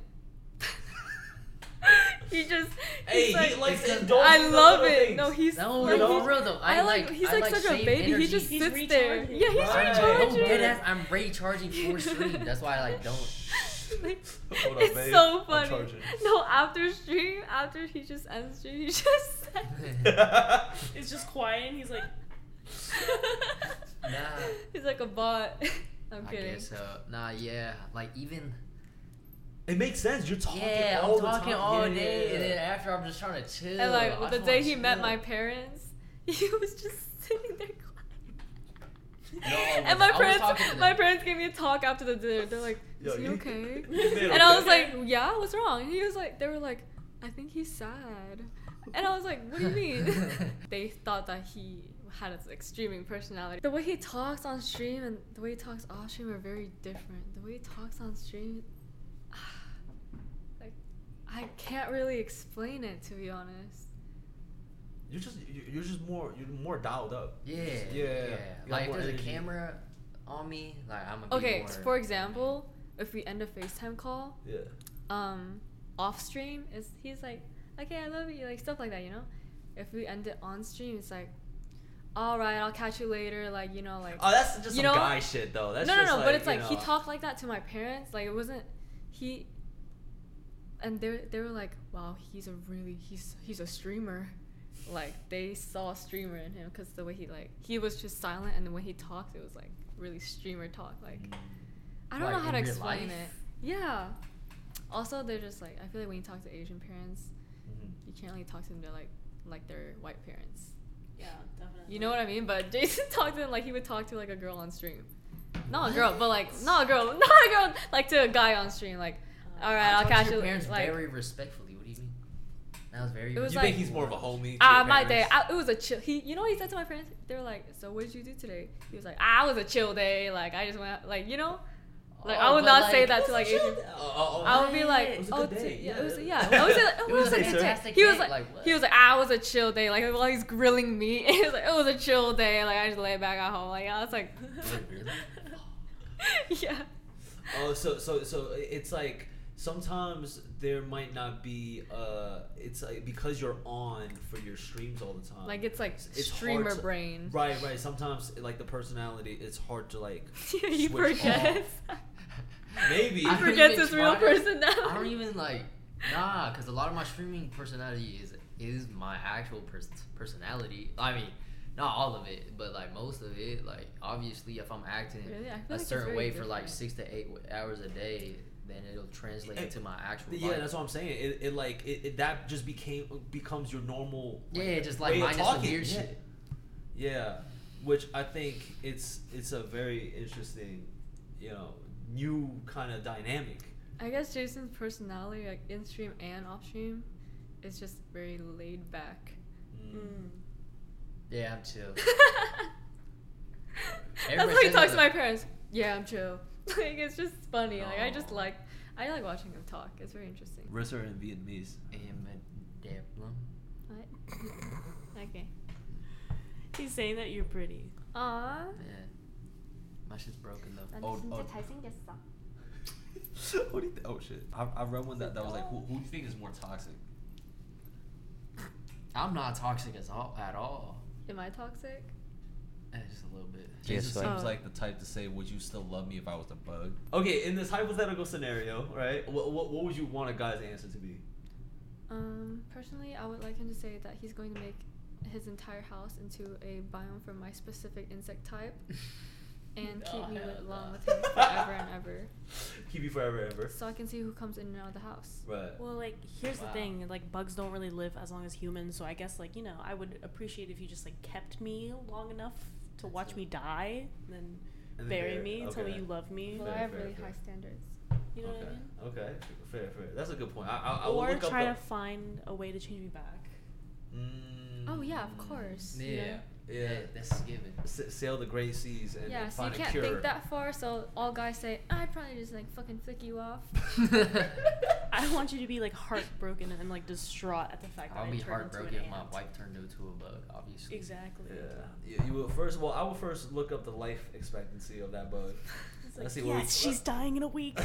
He's He like, likes to I indulge I in the love little it. things. No, he's No, like, no, he's, for real though. I like he's like such a save baby. energy. He just He's sits there. recharging. Yeah, he's Right. recharging. No, deadass, I'm recharging for stream. That's why I like don't. Like, Hold on, it's babe. so I'm funny. charging. No, after stream, after he just ends stream, he just It's just quiet and he's like, Nah. he's like a bot. I'm I kidding. guess so. Nah, yeah. Like even. It makes sense. You're talking Yeah, all I'm the talking time. all Yeah, day, yeah. and then after I'm just trying to chill. And like I the just day wanna he met chill. my parents, he was just sitting there quiet. No, And I was talking to my them. parents gave me a talk after the dinner. They're like, "Is Yo, he you- okay?" You made And I was okay? like, "Yeah, what's wrong?" And he was like, "They were like, I think he's sad." And I was like, "What do you mean?" They thought that he had an like streaming personality. The way he talks on stream and the way he talks off stream are very different. The way he talks on stream, like, I can't really explain it, to be honest. You're just more dialed up. Yeah, Yeah. yeah. You got Like if more there's energy. a camera on me, like I'm gonna Okay, be more. for example, if we end a FaceTime call, Yeah. off stream he's like, "Okay, I love you," like stuff like that, you know. If we end it on stream, it's like, "All right, I'll catch you later," like, you know, like. Oh, that's just you some know? guy shit though. That's no, just but it's like you he know. talked like that to my parents. Like it wasn't he. And they were like, "Wow, he's a streamer." Like they saw a streamer in him because the way he was just silent, and the way he talked, it was like really streamer talk. Like I don't Like, know how in to real explain life? it. Yeah. Also, they're just like, I feel like when you talk to Asian parents, Mhm. you can't really talk to them like their white parents. yeah, definitely. You know what I mean? But Jason talked to them like he would talk to like a girl on stream. Not a girl, but like not a girl, like to a guy on stream. Like, all right, I'll talk catch to you. your parents Like, very respectfully. What do you mean? That was very. It was You like- think he's more of a homie? to Ah, your my day. parents? It was a chill. You know what he said to my parents? They were like, "So what did you do today?" He was like, "Ah, it was a chill day. Like I just went, like, you know, like I would but, not say like, that to like Asian. I would be like, It was a "Oh, good day, yeah, it was, yeah." yeah." I was like, It was a good day?" fantastic He was day, like, like, what? he was like, "Ah, it was a chill day." Like while he's grilling me, he was like, "It was a chill day. Like I just lay back at home." Like I was like, Wait, really? Yeah. Oh, so it's like sometimes there might not be it's like because you're on for your streams all the time. Like it's it's streamer hard to, brain. Right. Sometimes like the personality, it's hard to like He switch forgets. off. Maybe He forgets his real personality. I don't even like because a lot of my streaming personality is my actual personality. I mean, not all of it, but like most of it. Like obviously, if I'm acting a certain way for like 6 to 8 hours a day, then it'll translate into my actual life. Yeah, that's what I'm saying. It that just becomes your normal. Yeah, just like minus the weird shit. Yeah, which I think it's a very interesting, new kind of dynamic. I guess Jason's personality, like in stream and off stream, is just very laid back. Yeah, I'm chill. That's how he talks to my parents. Yeah, I'm chill. Like it's just funny. Like I like watching him talk. It's very interesting. Risser in Vietnamese. What? Okay. He's saying that you're pretty. Aww. Yeah. My shit's broken though. What do you think? Oh shit! I read one that was like, who do you think is more toxic? I'm not toxic at all. Am I toxic? Just a little bit. Jason seems like the type to say, "Would you still love me if I was a bug?" Okay, in this hypothetical scenario, right? What would you want a guy's answer to be? Personally, I would like him to say that he's going to make his entire house into a biome for my specific insect type. And keep me along with him forever and ever. Keep you forever and ever. So I can see who comes in and out of the house. Right. Well, like, here's the thing. Like, bugs don't really live as long as humans. So I guess, like, I would appreciate if you just, like, kept me long enough to watch me die. And then bury me and tell me you love me. Well, I have really high standards. You know what I mean? Okay. Fair. That's a good point. I will look up try to find a way to change me back. Oh, yeah, of course. Yeah. Yeah, that's given. Sail the great seas and yeah, so find you a can't cure. think that far. So all guys say, I'd probably just like fucking flick you off. I want you to be like heartbroken and like distraught at the fact that I'll be heartbroken if my ant. wife turned into a bug. Obviously. Exactly. Yeah. You will first of all. I will first look up the life expectancy of that bug. Like, yes, she's dying in a week.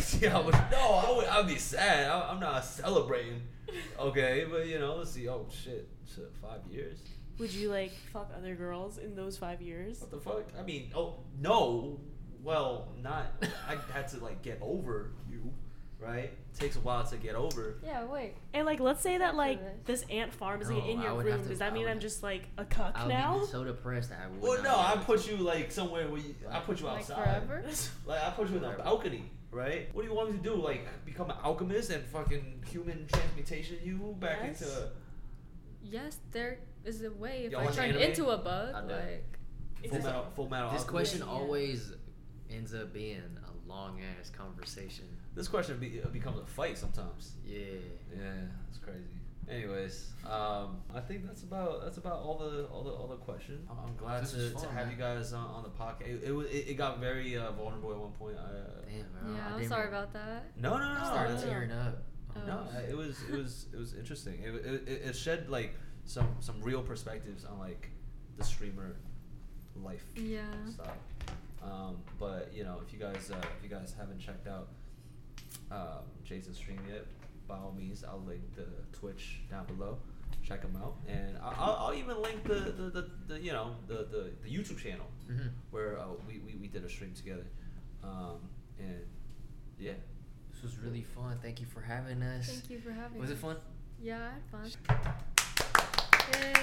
I would be sad. I'm not celebrating. Okay, but let's see. Oh shit, 5 years. Would you like fuck other girls in those 5 years? What the fuck? I mean, no. Well, not. I had to like get over you, right? It takes a while to get over. Yeah, wait. And like, let's say that like this ant farm is like in your room. Does that mean I'm just like a cuck now? I'll be so depressed that I would. Well, no. I put you like somewhere where I put you outside. Like forever? Like I put you in a balcony. Right? What do you want me to do? Like become an alchemist and fucking human transmutation you back into? Yes, there is a way. If Y'all I watch turn anime? into a bug, like Full Metal. This question Yeah. always ends up being a long ass conversation. This question becomes a fight sometimes. Yeah. Yeah, it's crazy. Anyways, I think that's about all the questions. I'm glad This to was fun, have man. you guys on the podcast. It got very vulnerable at one point. Damn, bro. yeah, I'm sorry about that. No. I started tearing up. No, it was interesting. It shed like some real perspectives on like the streamer life. Yeah. Style. But if you guys haven't checked out Jason's stream yet, by all means, I'll link the Twitch down below. Check him out, and I'll even link the YouTube channel where we did a stream together. And yeah. This was really fun. Thank you for having us. Thank you for having us. Was it fun? Yeah, I had fun. Yay.